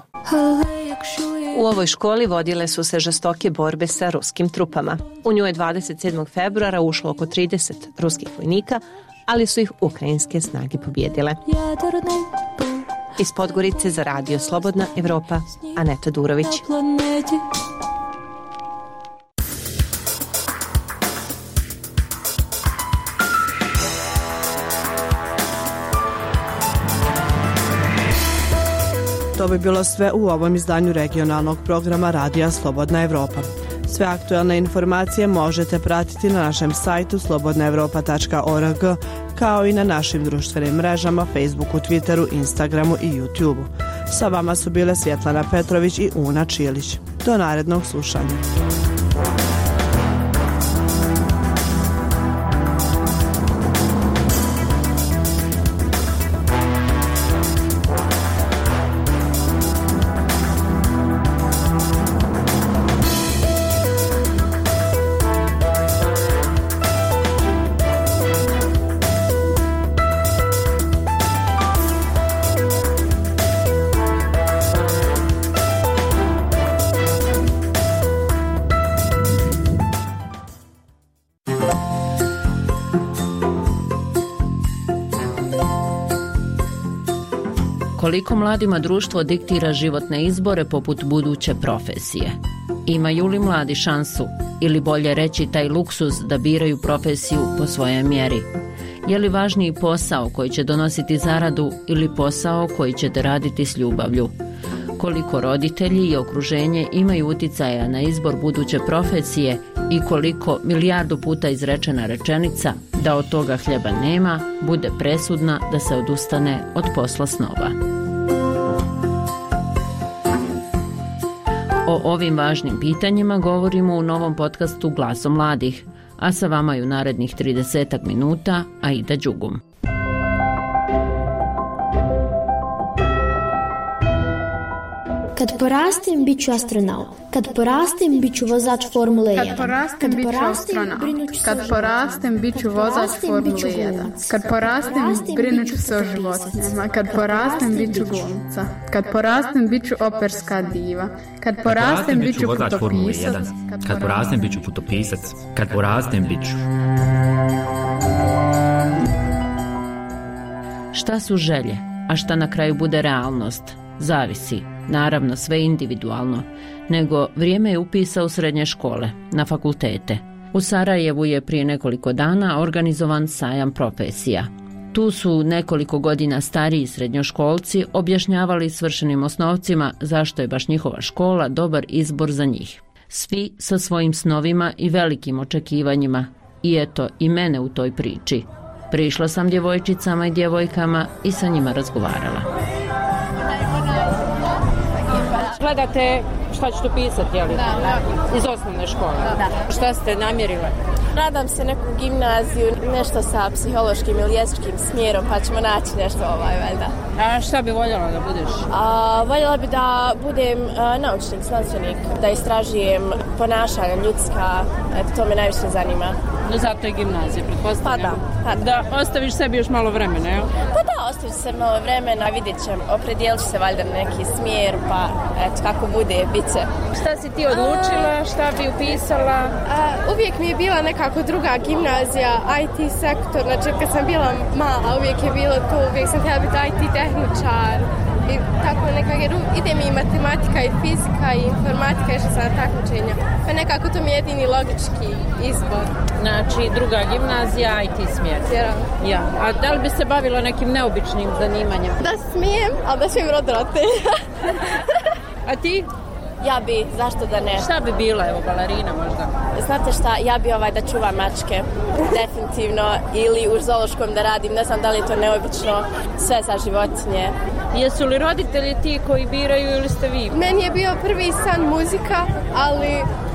U ovoj školi vodile su se žestoke borbe sa ruskim trupama. U njoj je 27. februara ušlo oko 30 ruskih vojnika, ali su ih ukrajinske snage pobjedile. Iz Podgorice za Radio Slobodna Evropa, Aneta Durović.
To bi bilo sve u ovom izdanju regionalnog programa Radija Slobodna Evropa. Sve aktualne informacije možete pratiti na našem sajtu slobodnaevropa.org, kao i na našim društvenim mrežama Facebooku, Twitteru, Instagramu i YouTubeu. Sa vama su bile Svjetlana Petrović i Una Čilić. Do narednog slušanja.
Koliko mladima društvo diktira životne izbore poput buduće profesije? Imaju li mladi šansu, ili bolje reći taj luksuz da biraju profesiju po svojoj mjeri? Je li važniji posao koji će donositi zaradu ili posao koji ćete raditi s ljubavlju? Koliko roditelji i okruženje imaju uticaja na izbor buduće profesije i koliko milijardu puta izrečena rečenica da od toga hljeba nema bude presudna da se odustane od posla snova. O ovim važnim pitanjima govorimo u novom podcastu Glasom mladih, a sa vama je u narednih 30 minuta Aida Đugum.
Kad porastem, bit ću astronaut. Kad porastem, bit ću vozač Formule 1.
Kad porastem, bit ću astronaut. Kad porastem, bit ću vozač Formule 1. Kad porastem, brinut ću se o životinjama. Kad porastem, bit ću glumica. Kad porastem, bit ću operska diva. Kad porastem, bit ću putopisac.
Kad porastem, bit ću putopisac. Kad porastem, bit ću...
Šta su želje, a šta na kraju bude realnost? Zavisi, naravno sve individualno, nego vrijeme je upisa u srednje škole, na fakultete. U Sarajevu je prije nekoliko dana organizovan sajam profesija. Tu su nekoliko godina stariji srednjoškolci objašnjavali svršenim osnovcima zašto je baš njihova škola dobar izbor za njih. Svi sa svojim snovima i velikim očekivanjima. I eto i mene u toj priči. Prišla sam djevojčicama i djevojkama i sa njima razgovarala.
Gledate šta ćete pisati, jel?
Da.
Iz osnovne škole?
Da.
Šta ste namjerile?
Nadam se neku gimnaziju, nešto sa psihološkim ili jezičkim smjerom, pa ćemo naći nešto valjda.
A šta bi voljela da budeš?
Voljela bi da budem naučnik, znanstvenik, da istražujem ponašanja ljudska, to me najviše zanima.
No zato je gimnazija, pretpostavljam.
Pa da.
Da ostaviš sebi još malo vremena, jel?
Pa da, ostavit ću se malo vremena, vidjet ćem, opredijelit ću se valjda na neki smjer, pa eto, kako bude, bit će.
Šta si ti odlučila, šta bi upisala?
Uvijek mi je bila nekako druga gimnazija, IT sektor, znači kad sam bila mala, uvijek je bilo to, uvijek sam htjela biti IT tehničar i tako nekako, jer ide mi i matematika i fizika i informatika, išla sam na takmičenja, pa nekako to mi je jedini logički izbor.
Znači druga gimnazija, IT smjer. Ja. A da li bi se bavila nekim neobičnim zanimanjem?
Da smijem, ali da smijem roditelja.
A ti?
Ja bi, zašto da ne?
Šta bi bila, evo, balerina možda?
Znate šta, ja bi da čuvam mačke, definitivno, ili u zoološkom da radim, ne znam da li je to neobično, sve za životinje.
Jesu li roditelji ti koji biraju ili ste vi?
Meni je bio prvi san muzika, ali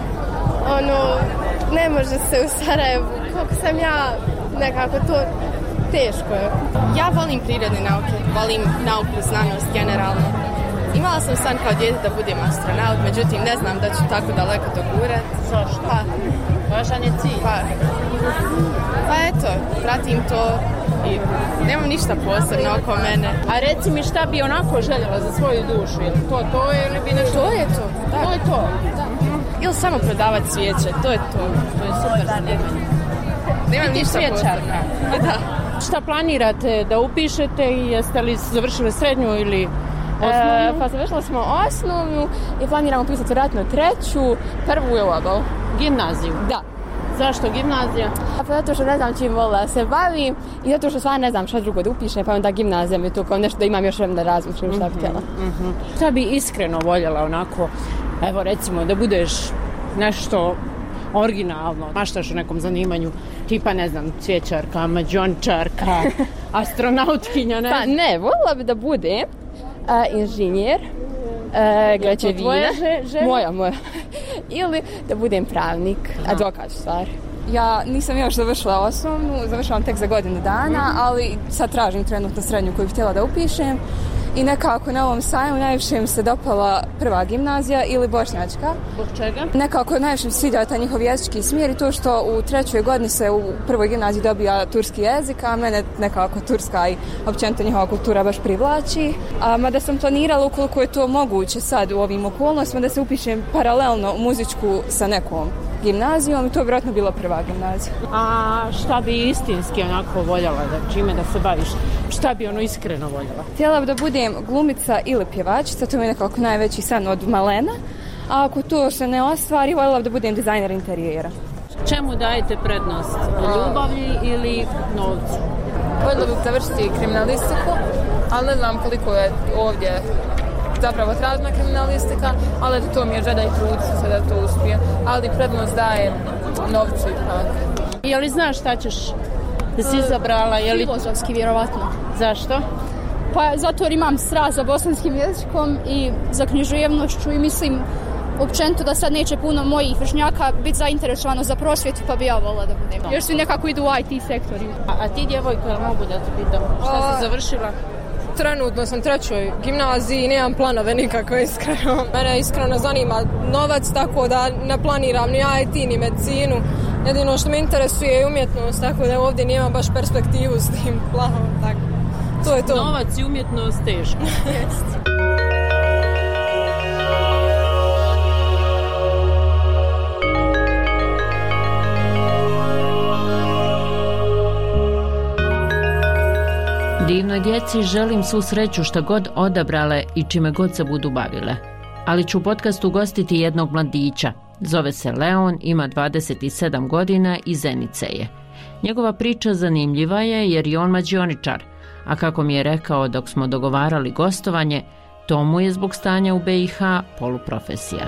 ne može se u Sarajevu, koliko sam ja nekako to teško je.
Ja volim prirodne nauke, volim nauku, znanost generalno. Imala sam san kao dijete da budem astronaut, međutim ne znam da ću tako daleko dogurat.
Zašto? Važan je cilj.
Pa eto, pratim to i nemam ništa posebno oko mene.
A reci mi šta bi onako željela za svoju dušu, je li to ili bi nešto?
To je to, da.
To je to?
Da. Ili samo prodavati svijeće, to je to.
To je super zanimanje.
Nemam ništa posebno. Da.
Šta planirate da upišete i jeste li završili srednju ili...
Pa završili smo osnovnu i planiramo pisati vjerojatno treću, prvu je ovo.
Gimnaziju?
Da.
Zašto gimnazija?
Pa zato što ne znam čim volila se bavim i zato što stvarno ne znam šta drugo da upišem, pa onda gimnazija mi je to kao nešto da imam još vremena da razmišljam šta bi htjela.
Šta bi iskreno voljela onako, evo recimo da budeš nešto originalno, maštaš o nekom zanimanju, tipa ne znam, cvjećarka, mađončarka, astronautkinja, ne?
Pa ne, voljela bi da bude inženjer, građevina. Moja. Ili da budem pravnik, advokat stvar. Ja nisam još završila osnovnu, završavam tek za godinu dana, ali sad tražim trenutno srednju koju bih htjela da upišem. I nekako na ovom sajmu najviše mi se dopala prva gimnazija ili bošnjačka.
Zbog čega?
Nekako najviše mi se sviđa taj njihov jezički smjer i to što u trećoj godini se u prvoj gimnaziji dobija turski jezik, a mene nekako turska i općenito njihova kultura baš privlači. Mada sam planirala ukoliko je to moguće sad u ovim okolnostima da se upišem paralelno muzičku sa nekom gimnazijom i to je vjerojatno bila prva gimnazija.
A šta bi istinski onako voljela, da čime da se baviš? Šta bi ono iskreno voljela?
Htjela bi da budem glumica ili pjevačica, to mi je nekako najveći san od malena. A ako to se ne ostvari, voljela bi da budem dizajner interijera.
Čemu dajete prednost? Ljubavi ili novcu?
Voljela bih završiti kriminalistiku, ali ne znam koliko je ovdje zapravo tražna kriminalistika, ali to mi je želja i trud se da to uspije. Ali prednost daje novcu ipak.
Je li znaš šta ćeš da si izabrala?
Filozofski, vjerovatno.
Zašto?
Pa zato jer imam strast za bosanskim jezikom i za književnošću i mislim općenito da sad neće puno mojih vršnjaka biti zainteresovano za prosvjetu, pa bi ja volila da budem. Još svi nekako idu u IT sektori.
A ti, djevojko, jel mogu da te pitam? Šta si završila?
Trenutno sam 3. gimnaziji i nemam planove nikakve, iskreno. Mene iskreno zanima novac, tako da ne planiram ni IT ni medicinu. Jedino što me interesuje je umjetnost, tako da ovdje nemam baš perspektivu s tim planom. Tako. To je to.
Novac i umjetnost teško. Divnoj djeci želim svu sreću šta god odabrale i čime god se budu bavile. Ali ću u podcastu ugostiti jednog mladića. Zove se Leon, ima 27 godina i Zenice je. Njegova priča zanimljiva je jer je on mađioničar, a kako mi je rekao dok smo dogovarali gostovanje, to mu je zbog stanja u BiH poluprofesija.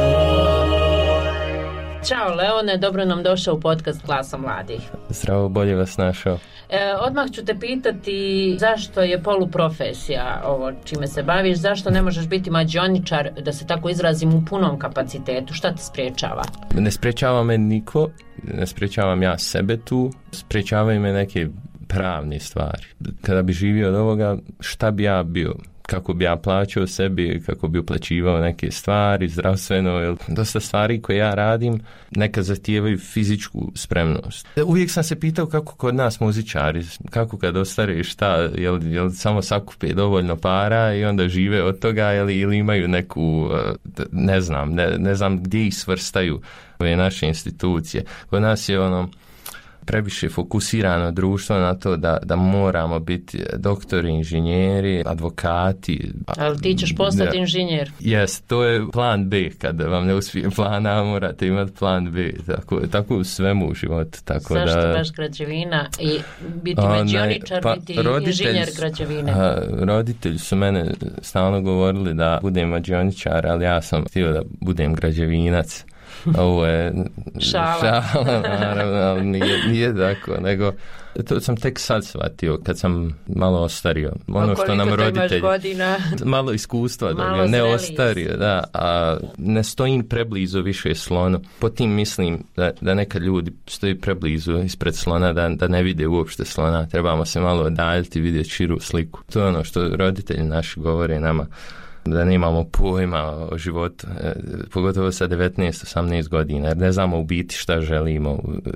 Ćao Leone, dobro nam došao u podcast Glasa mladih.
Zdravo, bolje vas našao.
Odmah ću te pitati zašto je poluprofesija ovo čime se baviš, zašto ne možeš biti mađioničar, da se tako izrazim, u punom kapacitetu, šta te sprečava?
Ne sprečava me niko, ne sprečavam ja sebe tu, sprečavaju me neke pravne stvari. Kada bi živio od ovoga, šta bi ja bio? Kako bi ja plaćao sebi, kako bi uplaćivao neke stvari, zdravstveno, jer dosta stvari koje ja radim neka zahtijevaju fizičku spremnost. Uvijek sam se pitao kako kod nas muzičari, kako kad ostare šta, jel samo sakupe dovoljno para i onda žive od toga ili imaju neku, ne znam gdje ih svrstaju ove naše institucije. Kod nas je previše fokusirano društvo na to da moramo biti doktori, inženjeri, advokati.
Ali ti ćeš postati inženjer?
Jes, to je plan B. Kada vam ne uspije plan A, morate imati plan B. Tako u svemu u životu.
Zašto baš građevina i biti mađioničar, biti inženjer građevine?
Roditelji su mene stalno govorili da budem mađioničar, ali ja sam htio da budem građevinac. Ovo je šala, naravno, ali nije tako, nego to sam tek sad shvatio kad sam malo ostario. Ono što nam roditelji, malo iskustva, malo ne ostario, da, a ne stojim preblizu više slonu. Po tim mislim da nekad ljudi stoji preblizu ispred slona, da ne vide uopšte slona. Trebamo se malo odaljiti i vidjeti širu sliku. To je ono što roditelji naši govore nama, da nemamo pojma o životu, pogotovo sa 19-18 godina, jer ne znamo u biti šta želimo.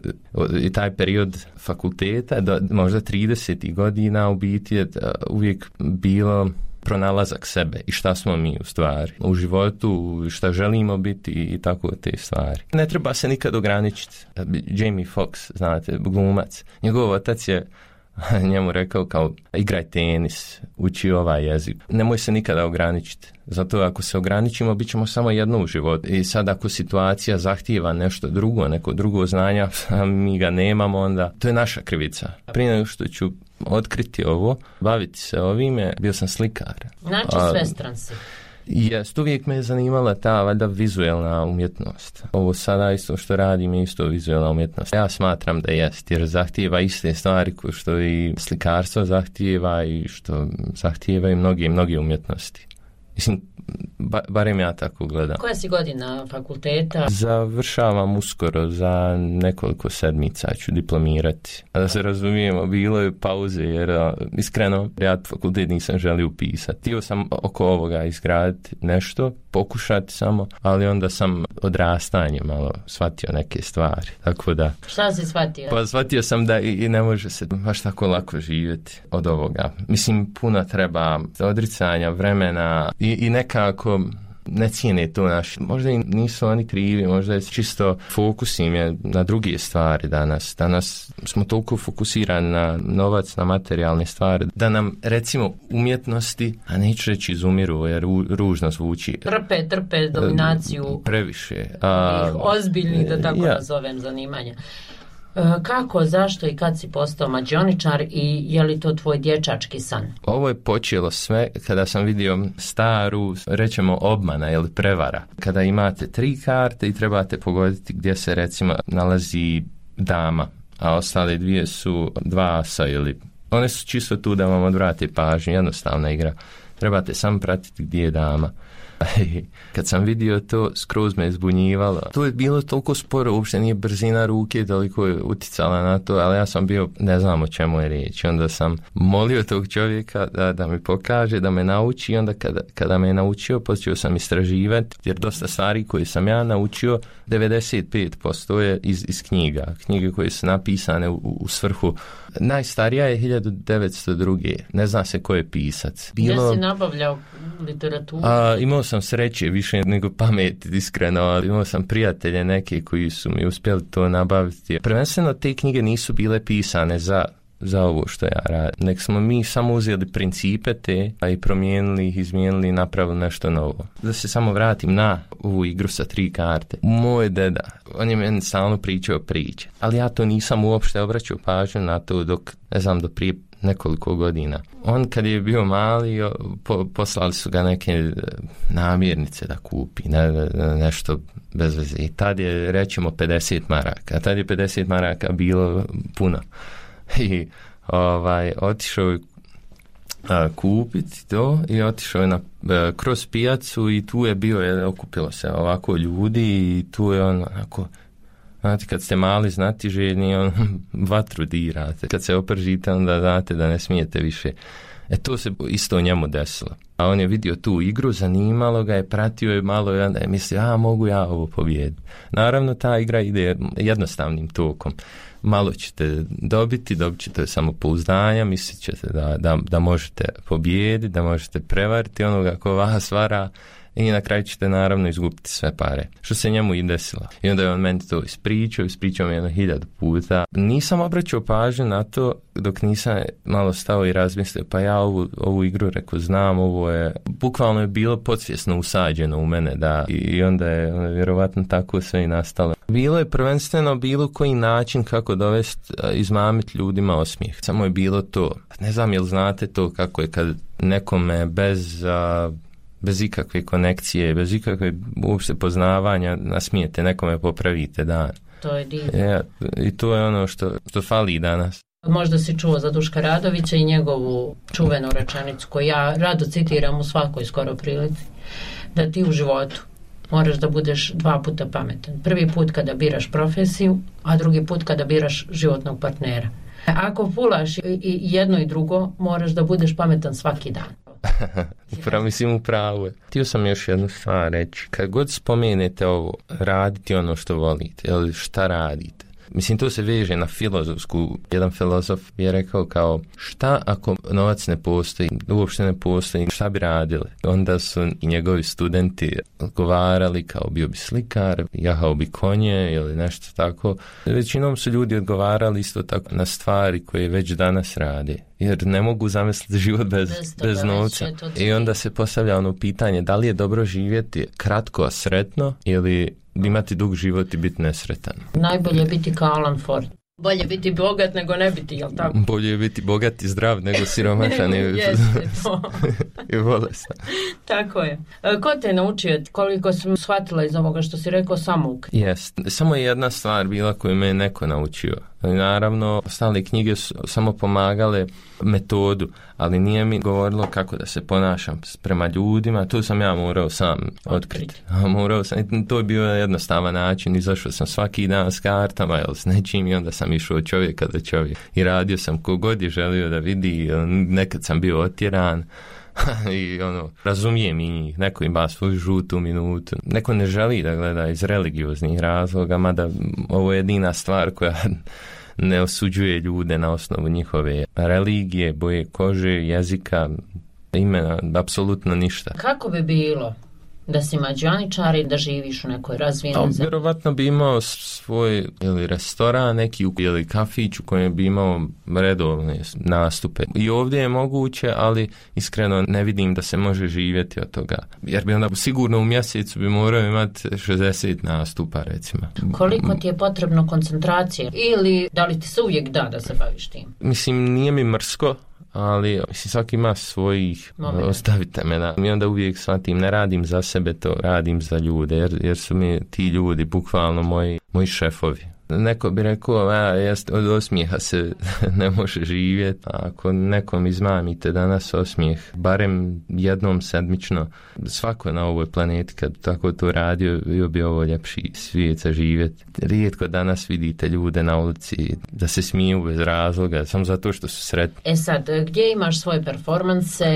I taj period fakulteta, možda 30 godina, u biti je uvijek bilo pronalazak sebe i šta smo mi u stvari u životu, šta želimo biti i tako te stvari. Ne treba se nikad ograničiti. Jamie Foxx, znate, glumac, njegov otac je njemu rekao kao igraj tenis, uči ovaj jezik. Nemoj se nikada ograničiti. Zato ako se ograničimo, bit ćemo samo jedno u životu. I sad ako situacija zahtijeva nešto drugo, neko drugo znanja, a mi ga nemamo, onda to je naša krivica. Prije nego što ću otkriti ovo, baviti se ovime, bio sam slikar.
Znači svestran si.
Jest, uvijek me je zanimala ta valjda vizuelna umjetnost. Ovo sada isto što radim je isto vizuelna umjetnost. Ja smatram da jest, jer zahtijeva iste stvari kao što i slikarstvo zahtijeva i što zahtijeva i mnoge umjetnosti. Mislim, barem ja tako gledam.
Koja si godina fakulteta?
Završavam uskoro, za nekoliko sedmica ću diplomirati. A da se razumijemo, bilo je pauze jer iskreno ja fakultet nisam želio upisati. Htio sam oko ovoga izgraditi nešto, pokušati samo, ali onda sam odrastanje malo shvatio neke stvari. Tako da...
Šta si shvatio?
Pa shvatio sam da i ne može se baš tako lako živjeti od ovoga. Mislim, puno treba odricanja, vremena i nekako ne cijene to naš. Možda i nisu oni krivi, možda je čisto fokus im je na druge stvari danas. Danas smo toliko fokusirani na novac, na materijalne stvari, da nam recimo umjetnosti, a neću reći izumiru jer ružno zvuči.
Trpe dominaciju
previše.
Ozbiljnih, da tako nazovem, zanimanja. Kako, zašto i kad si postao mađioničar i je li to tvoj dječački san?
Ovo je počelo sve kada sam vidio staru, rećemo obmana ili prevara. Kada imate 3 karte i trebate pogoditi gdje se recimo nalazi dama, a ostale 2 su 2 asa ili... One su čisto tu da vam odvrate pažnju, jednostavna igra. Trebate samo pratiti gdje je dama. Kad sam vidio to, skroz me zbunjivalo. To je bilo toliko sporo, uopšte nije brzina ruke toliko je uticala na to, ali ja sam bio, ne znam o čemu je riječ. Onda sam molio tog čovjeka da mi pokaže, da me nauči i onda kada me je naučio, počeo sam istraživati, jer dosta stvari koje sam ja naučio, 95% je iz knjiga. Knjige koje su napisane u svrhu. Najstarija je 1902. Ne zna se ko je pisac.
Gdje si nabavljao literaturu?
Imao sam sreće više nego pameti, iskreno, ali imao sam prijatelje neke koji su mi uspjeli to nabaviti. Prvenstveno te knjige nisu bile pisane za ovo što ja radim. Nek smo mi samo uzeli principe te, a i promijenili ih, izmijenili i napravili nešto novo. Da se samo vratim na ovu igru sa 3 karte. Moj deda, on je meni stalno pričao priče, ali ja to nisam uopšte obraćao pažnju na to do prije nekoliko godina. On kad je bio mali, poslali su ga neke namirnice da kupi, nešto bez veze. I tad je, rećemo, 50 maraka. Tad je 50 maraka bilo puno. I otišao je kupiti to i otišao je kroz pijacu i tu je bio, okupilo se ovako ljudi i tu je on onako, znate, kad ste mali, znati željni, vatru dirate. Kad se opržite, onda znate da ne smijete više. To se isto njemu desilo. A on je vidio tu igru, zanimalo ga je, pratio je malo i onda je mislio, mogu ja ovo pobijediti. Naravno, ta igra ide jednostavnim tokom. Malo ćete dobit ćete samopouzdanja, mislit ćete da možete pobijediti, da možete prevariti onoga ko vas vara i na kraju ćete naravno izgubiti sve pare. Što se njemu i desilo. I onda je on meni to ispričao mi 1000 puta. Nisam obraćao pažnju na to dok nisam malo stao i razmislio, pa ja ovu igru rekao, znam, ovo je, bukvalno je bilo podsvjesno usađeno u mene, da, i onda je vjerovatno tako sve i nastalo. Bilo je prvenstveno bilo koji način kako dovesti, izmamiti ljudima osmijeh. Samo je bilo to. Ne znam jel znate to kako je kad nekome bez ikakve konekcije, bez ikakve uopšte poznavanja nasmijete nekome, popravite dan.
To je divno.
I to je ono što fali danas.
Možda si čuo za Duška Radovića i njegovu čuvenu rečenicu koju ja rado citiram u svakoj skoro prilici, da ti u životu moraš da budeš 2 puta pametan. Prvi put kada biraš profesiju, a drugi put kada biraš životnog partnera. Ako fulaš i jedno i drugo, moraš da budeš pametan svaki dan.
Upravo je. Htio sam još jednu stvar reći. Kad god spomenete ovo, raditi ono što volite, ili šta radite, mislim, to se veže na filozofsku. Jedan filozof je rekao kao, šta ako novac ne postoji, uopšte ne postoji, šta bi radili? Onda su i njegovi studenti odgovarali kao, bio bi slikar, jahao bi konje ili nešto tako. Većinom su ljudi odgovarali isto tako na stvari koje već danas rade, jer ne mogu zamisliti život bez novca. I onda se postavlja ono pitanje, da li je dobro živjeti kratko, a sretno, ili imati dug život i biti nesretan.
Najbolje je biti kao Alan Ford. Bolje biti bogat nego ne biti, jel tako?
Bolje je biti bogat i zdrav nego siromašan i bolestan.
Tako je. Ko te je naučio, koliko sam shvatila iz ovoga što si rekao, samouk?
Jest. Samo je jedna stvar bila koju me je neko naučio. Naravno, ostale knjige su samo pomagale metodu, ali nije mi govorilo kako da se ponašam prema ljudima. To sam ja morao sam otkriti. To je bio jednostavan način. Izašao sam svaki dan s kartama ili s nečim i onda sam išao od čovjeka do čovjeka. I radio sam kogod je želio da vidi. Nekad sam bio otjeran. I razumijem i njih. Neko ima svoju žutu minutu. Neko ne želi da gleda iz religioznih razloga, mada ovo je jedina stvar koja ne osuđuje ljude na osnovu njihove religije, boje kože, jezika, imena, apsolutno ništa.
Kako bi bilo da si mađioničar i da živiš u nekoj razvijenoj zemlji?
Vjerovatno bi imao svoj ili restoran, neki ili kafić u kojem bi imao redovne nastupe. I ovdje je moguće, ali iskreno ne vidim da se može živjeti od toga. Jer bi onda sigurno u mjesecu bi morao imati 60 nastupa, recimo.
Koliko ti je potrebno koncentracije? Ili da li ti se uvijek da se baviš tim?
Mislim, nije mi mrsko, ali svaki ima svojih, ostavite me i onda uvijek shvatim, ne radim za sebe, to radim za ljude, jer su mi ti ljudi bukvalno moji šefovi. Neko bi rekao, od osmijeha se ne može živjeti. Ako nekom izmamite danas osmijeh, barem jednom sedmično, svako na ovoj planeti kad tako to radio, bio bi ovo ljepši svijet za živjeti. Rijetko danas vidite ljude na ulici da se smiju bez razloga, samo zato što su sretni.
Sad, gdje imaš svoje performanse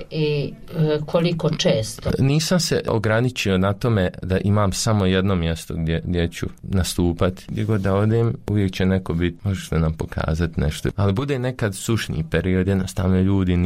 i koliko često?
Nisam se ograničio na tome da imam samo jedno mjesto gdje ću nastupati. Gdje god da odem, uvijek će neko biti, možete nam pokazati nešto. Ali bude nekad sušni period, jednostavno ljudi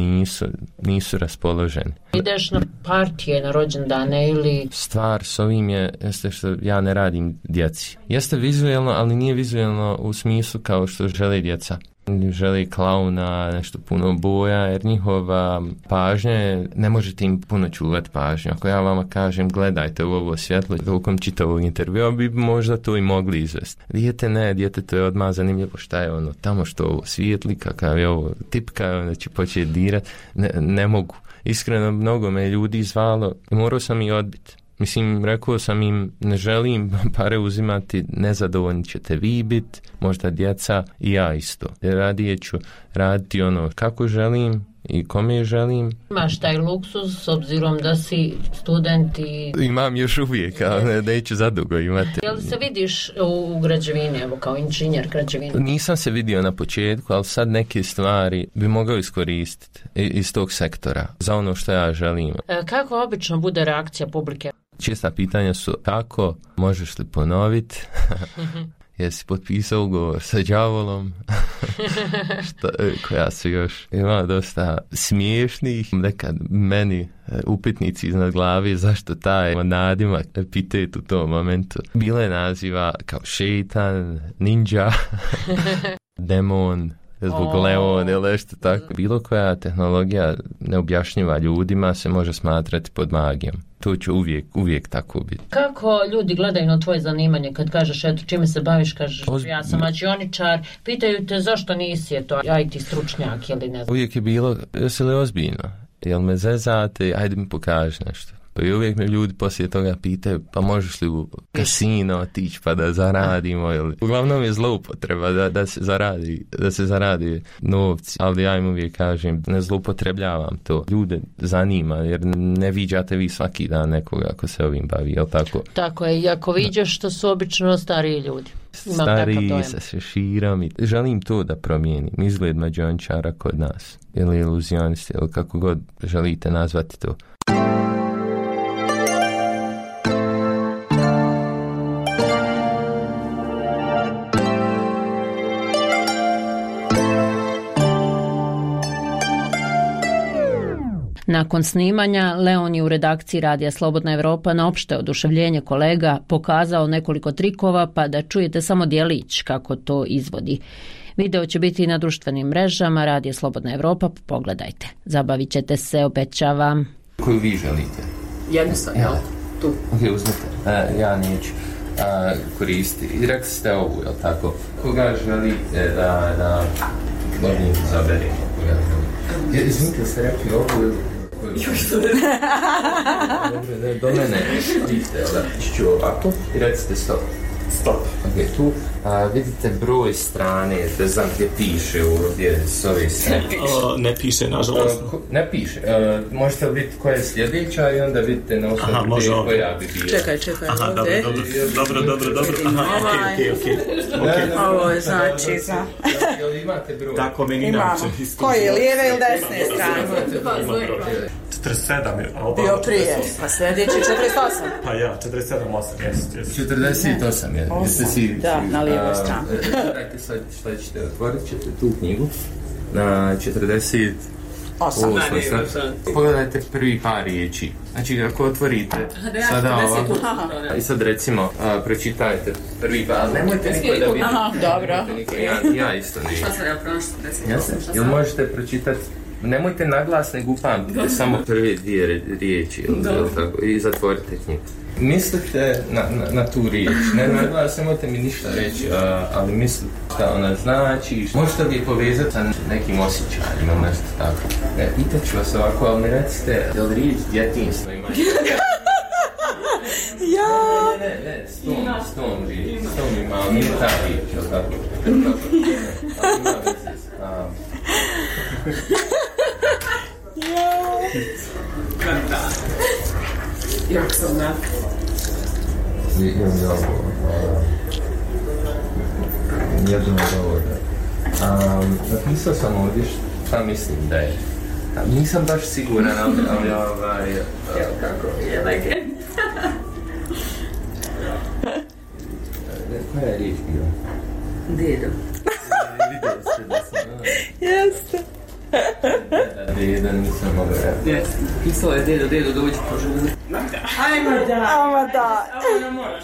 nisu raspoloženi.
Ideš na partije, na rođendane ili...
Stvar s ovim jeste što ja ne radim djeci. Jeste vizualno, ali nije vizualno u smislu kao što žele djeca. Želi klauna, nešto puno boja, jer njihova pažnja, ne možete im puno čuvati pažnju. Ako ja vama kažem, gledajte u ovo svjetlo, tokom čitavog intervjua bi možda to i mogli izvesti. Dijete to je odmah zanimljivo, šta je ono tamo, što ovo svijetli, kakav je ovo tipka, onda će početi dirati. Ne mogu. Iskreno, mnogo me ljudi zvalo i morao sam i odbiti. Mislim, rekao sam im, ne želim pare uzimati, nezadovoljni ćete vi biti, možda djeca i ja isto. Radije ću raditi ono kako želim i kome želim.
Imaš taj luksuz s obzirom da si student i...
Imam još uvijek, ali neću zadugo imati.
Jel se vidiš u građevini, evo kao inženjer građevine?
Nisam se vidio na početku, ali sad neke stvari bi mogao iskoristiti iz tog sektora za ono što ja želim.
Kako obično bude reakcija publike?
Čista pitanja su kako, možeš li ponoviti, jesi potpisao ugovor sa đavolom, koja su još, ima dosta smiješnih, nekad meni upitnici iznad glavi zašto taj nadimak epitet u tom momentu. Bile naziva kao šeitan, ninja, demon, zbog Leon ili nešto tako. Bilo koja tehnologija neobjašnjiva ljudima se može smatrati pod magijom. To će uvijek tako biti.
Kako ljudi gledaju na tvoje zanimanje kad kažeš eto čime se baviš, kažeš ja sam mađioničar, pitaju te zašto nisi IT stručnjak ili ne znam.
Uvijek je bilo, jesi li ozbiljno? Jel me zezate? Ajde mi pokaži nešto. I uvijek me ljudi poslije toga pitaju, pa možeš li u kasino otići pa da zaradimo ili... Uglavnom je zloupotreba da se zaradi novci, ali ja im uvijek kažem, ne zloupotrebljavam to. Ljude zanima, jer ne viđate vi svaki dan nekoga ako se ovim bavi, jel tako?
Tako je, i ako viđaš što su obično stariji ljudi.
Stariji sa šeširom i želim to da promijenim, izgled mađioničara kod nas, ili iluzionisti, ili kako god želite nazvati to.
Nakon snimanja, Leon je u redakciji Radija Slobodna Evropa na opšte oduševljenje kolega pokazao nekoliko trikova, pa da čujete samo djelić kako to izvodi. Video će biti na društvenim mrežama Radija Slobodna Evropa, pogledajte. Zabavit ćete se, obećavam.
Koju vi želite?
Jednu sam, jel? Tu.
Ok, uzmite. Ja neću koristiti. I rekli ste ovu, jel tako? Koga želite da ovdje zaberemo? Izvinite, ste rekli ovu ili... Još to do mene idite, ću ovako i recite stop. Stop. Ok, tu vidite broj strane, ne znam gdje piše ovdje s ove strane.
Ne piše, nažalost.
Ne piše. Možete vidjeti koja je sljedeća i onda vidite na osnovu koja bi bila.
Čekaj, ovdje. Dobro. Aha,
ovo je znači za...
Imate broj?
Tako meni inače.
Koje, lijeve ili desne strane?
47 je.
Bio prije, a sljedeći 48.
Pa ja, 47,
48 je.
Da, na lijevoj strani.
Dajte sad šta ćete, otvorit ćete tu knjigu na 47. 8. Pogledajte prvi par riječi. Znači, ako otvorite sada ovako, i sad recimo, pročitajte prvi par, ali nemojte nikoj da vidite.
Dobro.
Ja isto nije.
Šta sam ja pronašla?
Jel možete pročitati? Nemojte naglas, nego upamtite samo prve dvije riječi i zatvorite knjigu. Mislite na tu riječ, ne naglas, nemojte mi ništa reći, ali mislite šta ona znači, možete li je povezati sa nekim osjećajima, nešto tako. Pitat ću vas ovako, ali mi recite, je li riječ djetinjstvo ima? Ne, s tom riječ, s tom ima, ali nije ta riječ, jel tako? Ali ima veze s
Jak sam onak.
Imam jedno dovoljno. Napisao sam ovdje šta mislim da je. Nisam baš siguran, ali
kako je legend.
Koja je riječ bila?
Dedo.
Vidio ste da sam...
Jeste.
Deda nisam mogao raditi.
Jeste. Pisao je dedo, dođi požuri. Ajmo da. Ovo ne moraš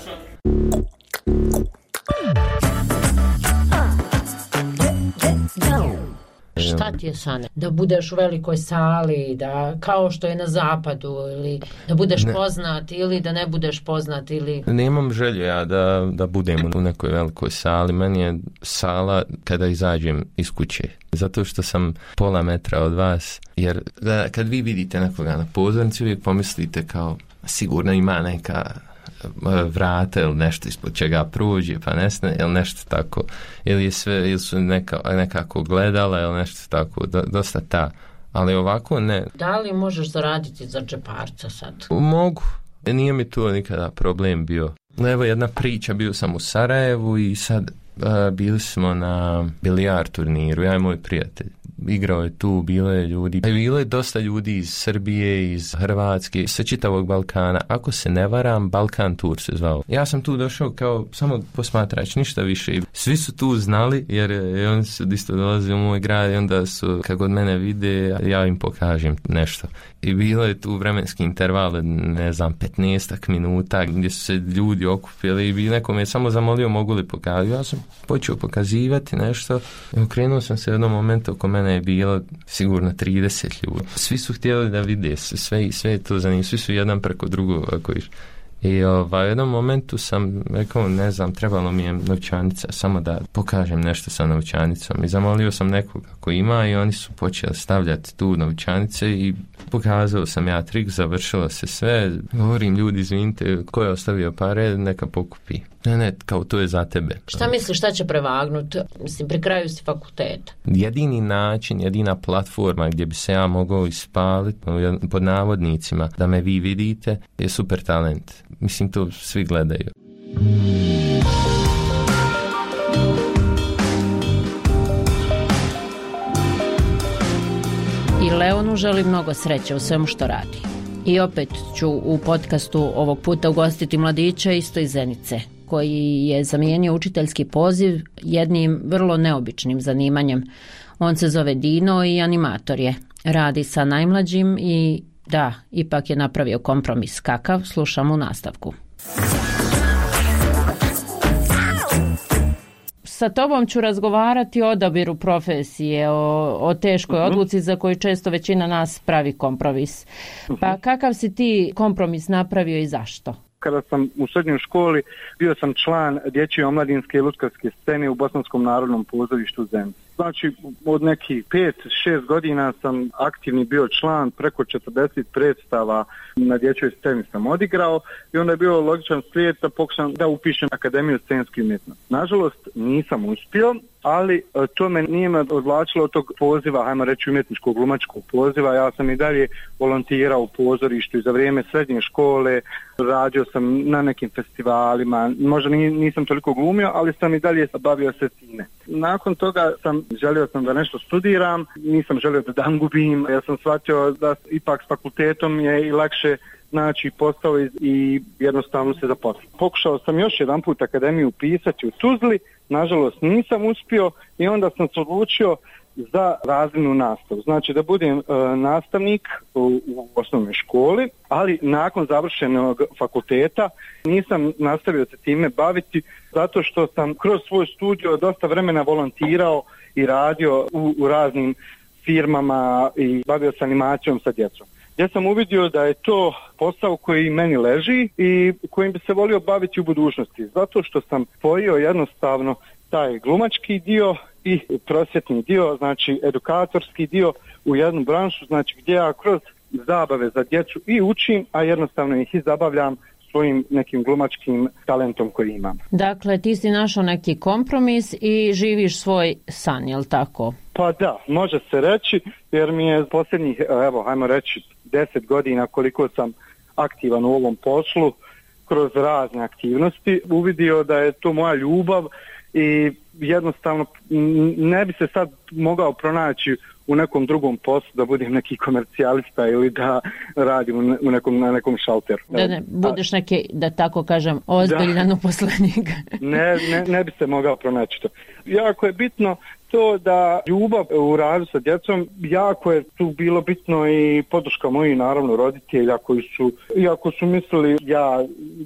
Šta ti je Sane? Da budeš u velikoj sali, da kao što je na zapadu, ili da budeš poznat, ili da ne budeš poznat, ili...
Nemam želju ja da budem u nekoj velikoj sali. Meni je sala kada izađem iz kuće. Zato što sam pola metra od vas. Jer kad vi vidite nekoga na pozornici, uvijek pomislite kao sigurno ima neka vrata ili nešto ispod čega prođe, pa nesne, ili nešto tako, ili su nekako gledala ili nešto tako, dosta ta, ali ovako ne.
Da li možeš zaraditi za džeparca sad?
Mogu, nije mi to nikada problem bio. Evo jedna priča, bio sam u Sarajevu i sad bili smo na bilijar turniru, ja i moj prijatelj. Igrao je tu, bilo je ljudi. Bilo je dosta ljudi iz Srbije, iz Hrvatske, sa čitavog Balkana. Ako se ne varam, Balkan Tour se zvao. Ja sam tu došao kao samo posmatrač, ništa više. Svi su tu znali, jer oni su isto dolazili u moj grad i onda su, kako od mene vide, ja im pokažem nešto. I bilo je tu vremenski interval, ne znam, 15 minuta, gdje su se ljudi okupili i neko me je samo zamolio mogu li pokazati. Ja sam počeo pokazivati nešto i okrenuo sam se u jednom momentu, oko mene je bilo sigurno 30 ljudi. Svi su htjeli da vide, sve je to zanimljivo, svi su jedan preko drugog ako iš. I u jednom momentu sam rekao, ne znam, trebalo mi je novčanica, samo da pokažem nešto sa novčanicom. I zamolio sam nekog ako ima i oni su počeli stavljati tu novčanice i pokazao sam ja trik, završilo se sve. Govorim, ljudi, izvinite, ko je ostavio pare, neka pokupi. Ne, kao to je za tebe.
Šta misliš, šta će prevagnuti? Mislim, pri kraju si fakulteta.
Jedini način, jedina platforma gdje bi se ja mogao ispaliti, pod navodnicima, da me vi vidite, je Super talent. Mislim, to svi gledaju.
I Leonu želi mnogo sreće u svemu što radi. I opet ću u podcastu ovog puta ugostiti mladića isto iz Zenice, koji je zamijenio učiteljski poziv jednim vrlo neobičnim zanimanjem. On se zove Dino i animator je. Radi sa najmlađim i da, ipak je napravio kompromis. Kakav? Slušamo u nastavku. Sa tobom ću razgovarati o odabiru profesije, o teškoj odluci za koju često većina nas pravi kompromis. Pa kakav si ti kompromis napravio i zašto?
Kada sam u srednjoj školi, bio sam član dječje omladinske i lutkarske scene u Bosanskom narodnom pozorištu Zenice. Znači, od nekih 5-6 godina sam aktivni bio član, preko 40 predstava na dječjoj sceni sam odigrao i onda je bio logičan slijed da pokušam da upišem Akademiju scenske umjetnosti. Nažalost, nisam uspio, ali to me nije me odvlačilo od tog poziva, hajmo reći umjetničkog glumačkog poziva. Ja sam i dalje volontirao u pozorištu i za vrijeme srednje škole radio sam na nekim festivalima, možda nisam toliko glumio, ali sam i dalje bavio se time. Nakon toga želio sam da nešto studiram, nisam želio da dan gubim, ja sam shvatio da ipak s fakultetom je i lakše znači posao i jednostavno se zaposlio. Pokušao sam još jedan put akademiju upisati u Tuzli, nažalost nisam uspio i onda sam se odlučio za razrednu nastavu. Znači da budem nastavnik u osnovnoj školi, ali nakon završenog fakulteta nisam nastavio se time baviti zato što sam kroz svoj studio dosta vremena volontirao i radio u raznim firmama i bavio se animacijom sa djecom. Ja sam uvidio da je to posao koji meni leži i kojim bi se volio baviti u budućnosti, zato što sam spojio jednostavno taj glumački dio i prosvjetni dio, znači edukatorski dio u jednu branšu, znači gdje ja kroz zabave za djecu i učim, a jednostavno ih i zabavljam svojim nekim glumačkim talentom koji imam.
Dakle, ti si našao neki kompromis i živiš svoj san, je li tako?
Pa da, može se reći, jer mi je posljednjih, evo, ajmo reći, 10 godina koliko sam aktivan u ovom poslu, kroz razne aktivnosti, uvidio da je to moja ljubav i jednostavno ne bi se sad mogao pronaći u nekom drugom poslu, da budem neki komercijalista ili da radim na nekom šalteru.
Da ne budeš neki, da tako kažem, ozbiljan uposlenik.
Ne bi se mogao pronaći to. Jako je bitno to da ljubav u radu sa djecom, jako je tu bilo bitno i podrška mojih naravno roditelja koji su, iako su mislili ja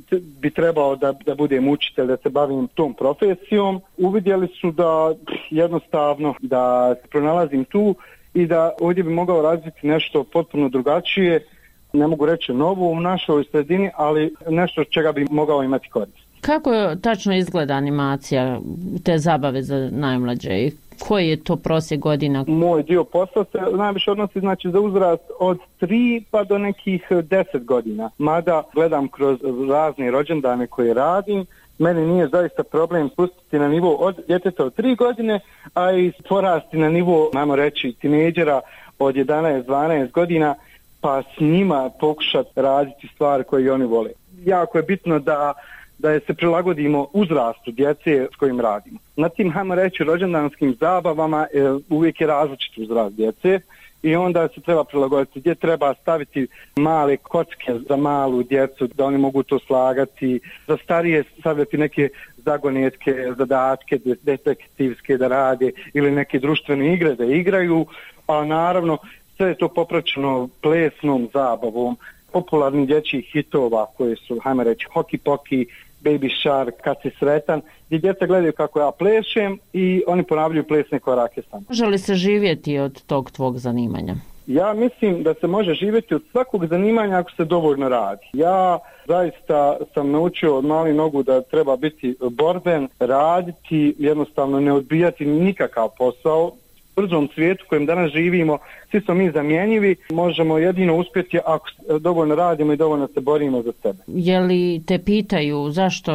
bi trebao da budem učitelj, da se bavim tom profesijom, uvidjeli su da jednostavno da se pronalazim tu i da ovdje bi mogao razviti nešto potpuno drugačije, ne mogu reći novo u našoj sredini, ali nešto čega bi mogao imati korist.
Kako tačno izgleda animacija, te zabave za najmlađe i koji je to prosjek godina?
Moj dio posla se najviše odnosi znači za uzrast od 3 pa do nekih 10 godina. Mada gledam kroz razne rođendane koje radim, meni nije zaista problem spustiti na nivo od djeteta od 3 godine, a i porasti na nivo, najmo reći, tinejdžera od 11-12 godina, pa s njima pokušati raditi stvari koje oni vole. Jako je bitno da se prilagodimo uzrastu djece s kojim radimo. Na tim, hajmo reći, rođendanskim zabavama uvijek je različit uzrast djece i onda se treba prilagoditi gdje treba staviti male kocke za malu djecu da oni mogu to slagati, za starije stavljati neke zagonetke, zadatke detektivske da rade ili neke društvene igre da igraju, a naravno sve je to popraćeno plesnom zabavom, popularnih dječjih hitova koje su, hajmo reći, Hoki Poki, Baby Shark, Kad si sretan, gdje djeca gledaju kako ja plešem i oni ponavljaju plesne korake samo.
Može li se živjeti od tog tvog zanimanja?
Ja mislim da se može živjeti od svakog zanimanja ako se dovoljno radi. Ja zaista sam naučio od malih nogu da treba biti borben, raditi, jednostavno ne odbijati nikakav posao. U brzom svijetu kojem danas živimo, svi smo mi zamjenjivi, možemo jedino uspjeti ako dovoljno radimo i dovoljno se borimo za sebe.
Je li te pitaju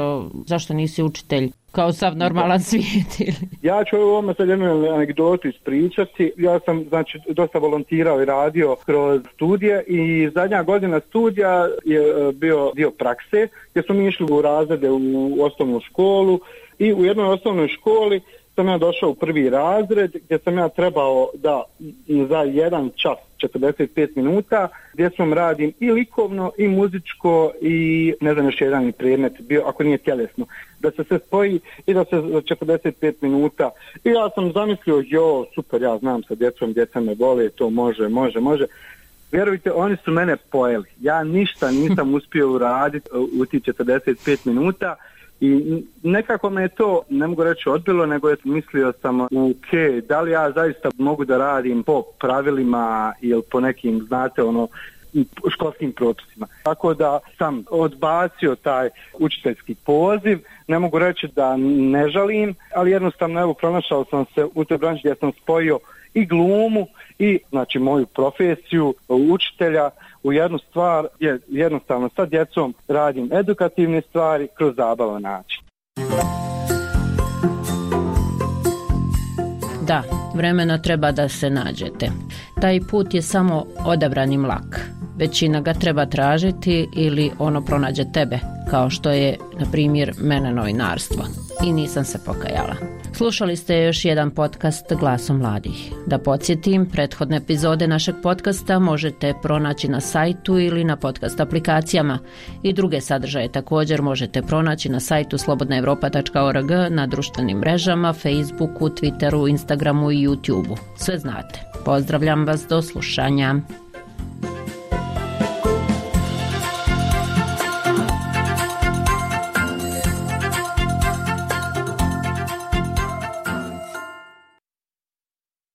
zašto nisi učitelj kao sav normalan svijet?
Ja ću ovome sad jednu anegdotu ispričati. Ja sam znači dosta volontirao i radio kroz studije i zadnja godina studija je bio dio prakse gdje smo mi išli u razrede u osnovnu školu i u jednoj osnovnoj školi sam ja došao u prvi razred gdje sam ja trebao da za 1 čas 45 minuta gdje sam radim i likovno i muzičko i ne znam još jedan predmet bio ako nije tjelesno da se sve spoji i da se za 45 minuta i ja sam zamislio super, ja znam sa djecom, djeca me vole, to može. Vjerujte, oni su mene pojeli. Ja ništa nisam uspio uraditi u tih 45 minuta i nekako me je to, ne mogu reći odbilo, nego je mislio sam da li ja zaista mogu da radim po pravilima ili po nekim, znate, školskim propisima. Tako da sam odbacio taj učiteljski poziv, ne mogu reći da ne žalim, ali jednostavno evo pronašao sam se u toj branši gdje sam spojio i glumu i znači moju profesiju učitelja u jednu stvar, jer jednostavno sa djecom radim edukativne stvari kroz zabavan način.
Da, vremena treba da se nađete. Taj put je samo odabrani mlak. Većina ga treba tražiti ili ono pronađe tebe, kao što je, na primjer, mene novinarstvo. i nisam se pokajala. Slušali ste još jedan podcast Glasom mladih. Da podsjetim, prethodne epizode našeg podcasta možete pronaći na sajtu ili na podcast aplikacijama i druge sadržaje također možete pronaći na sajtu slobodnaevropa.org, na društvenim mrežama, Facebooku, Twitteru, Instagramu i YouTubeu. Sve znate. Pozdravljam vas, do slušanja.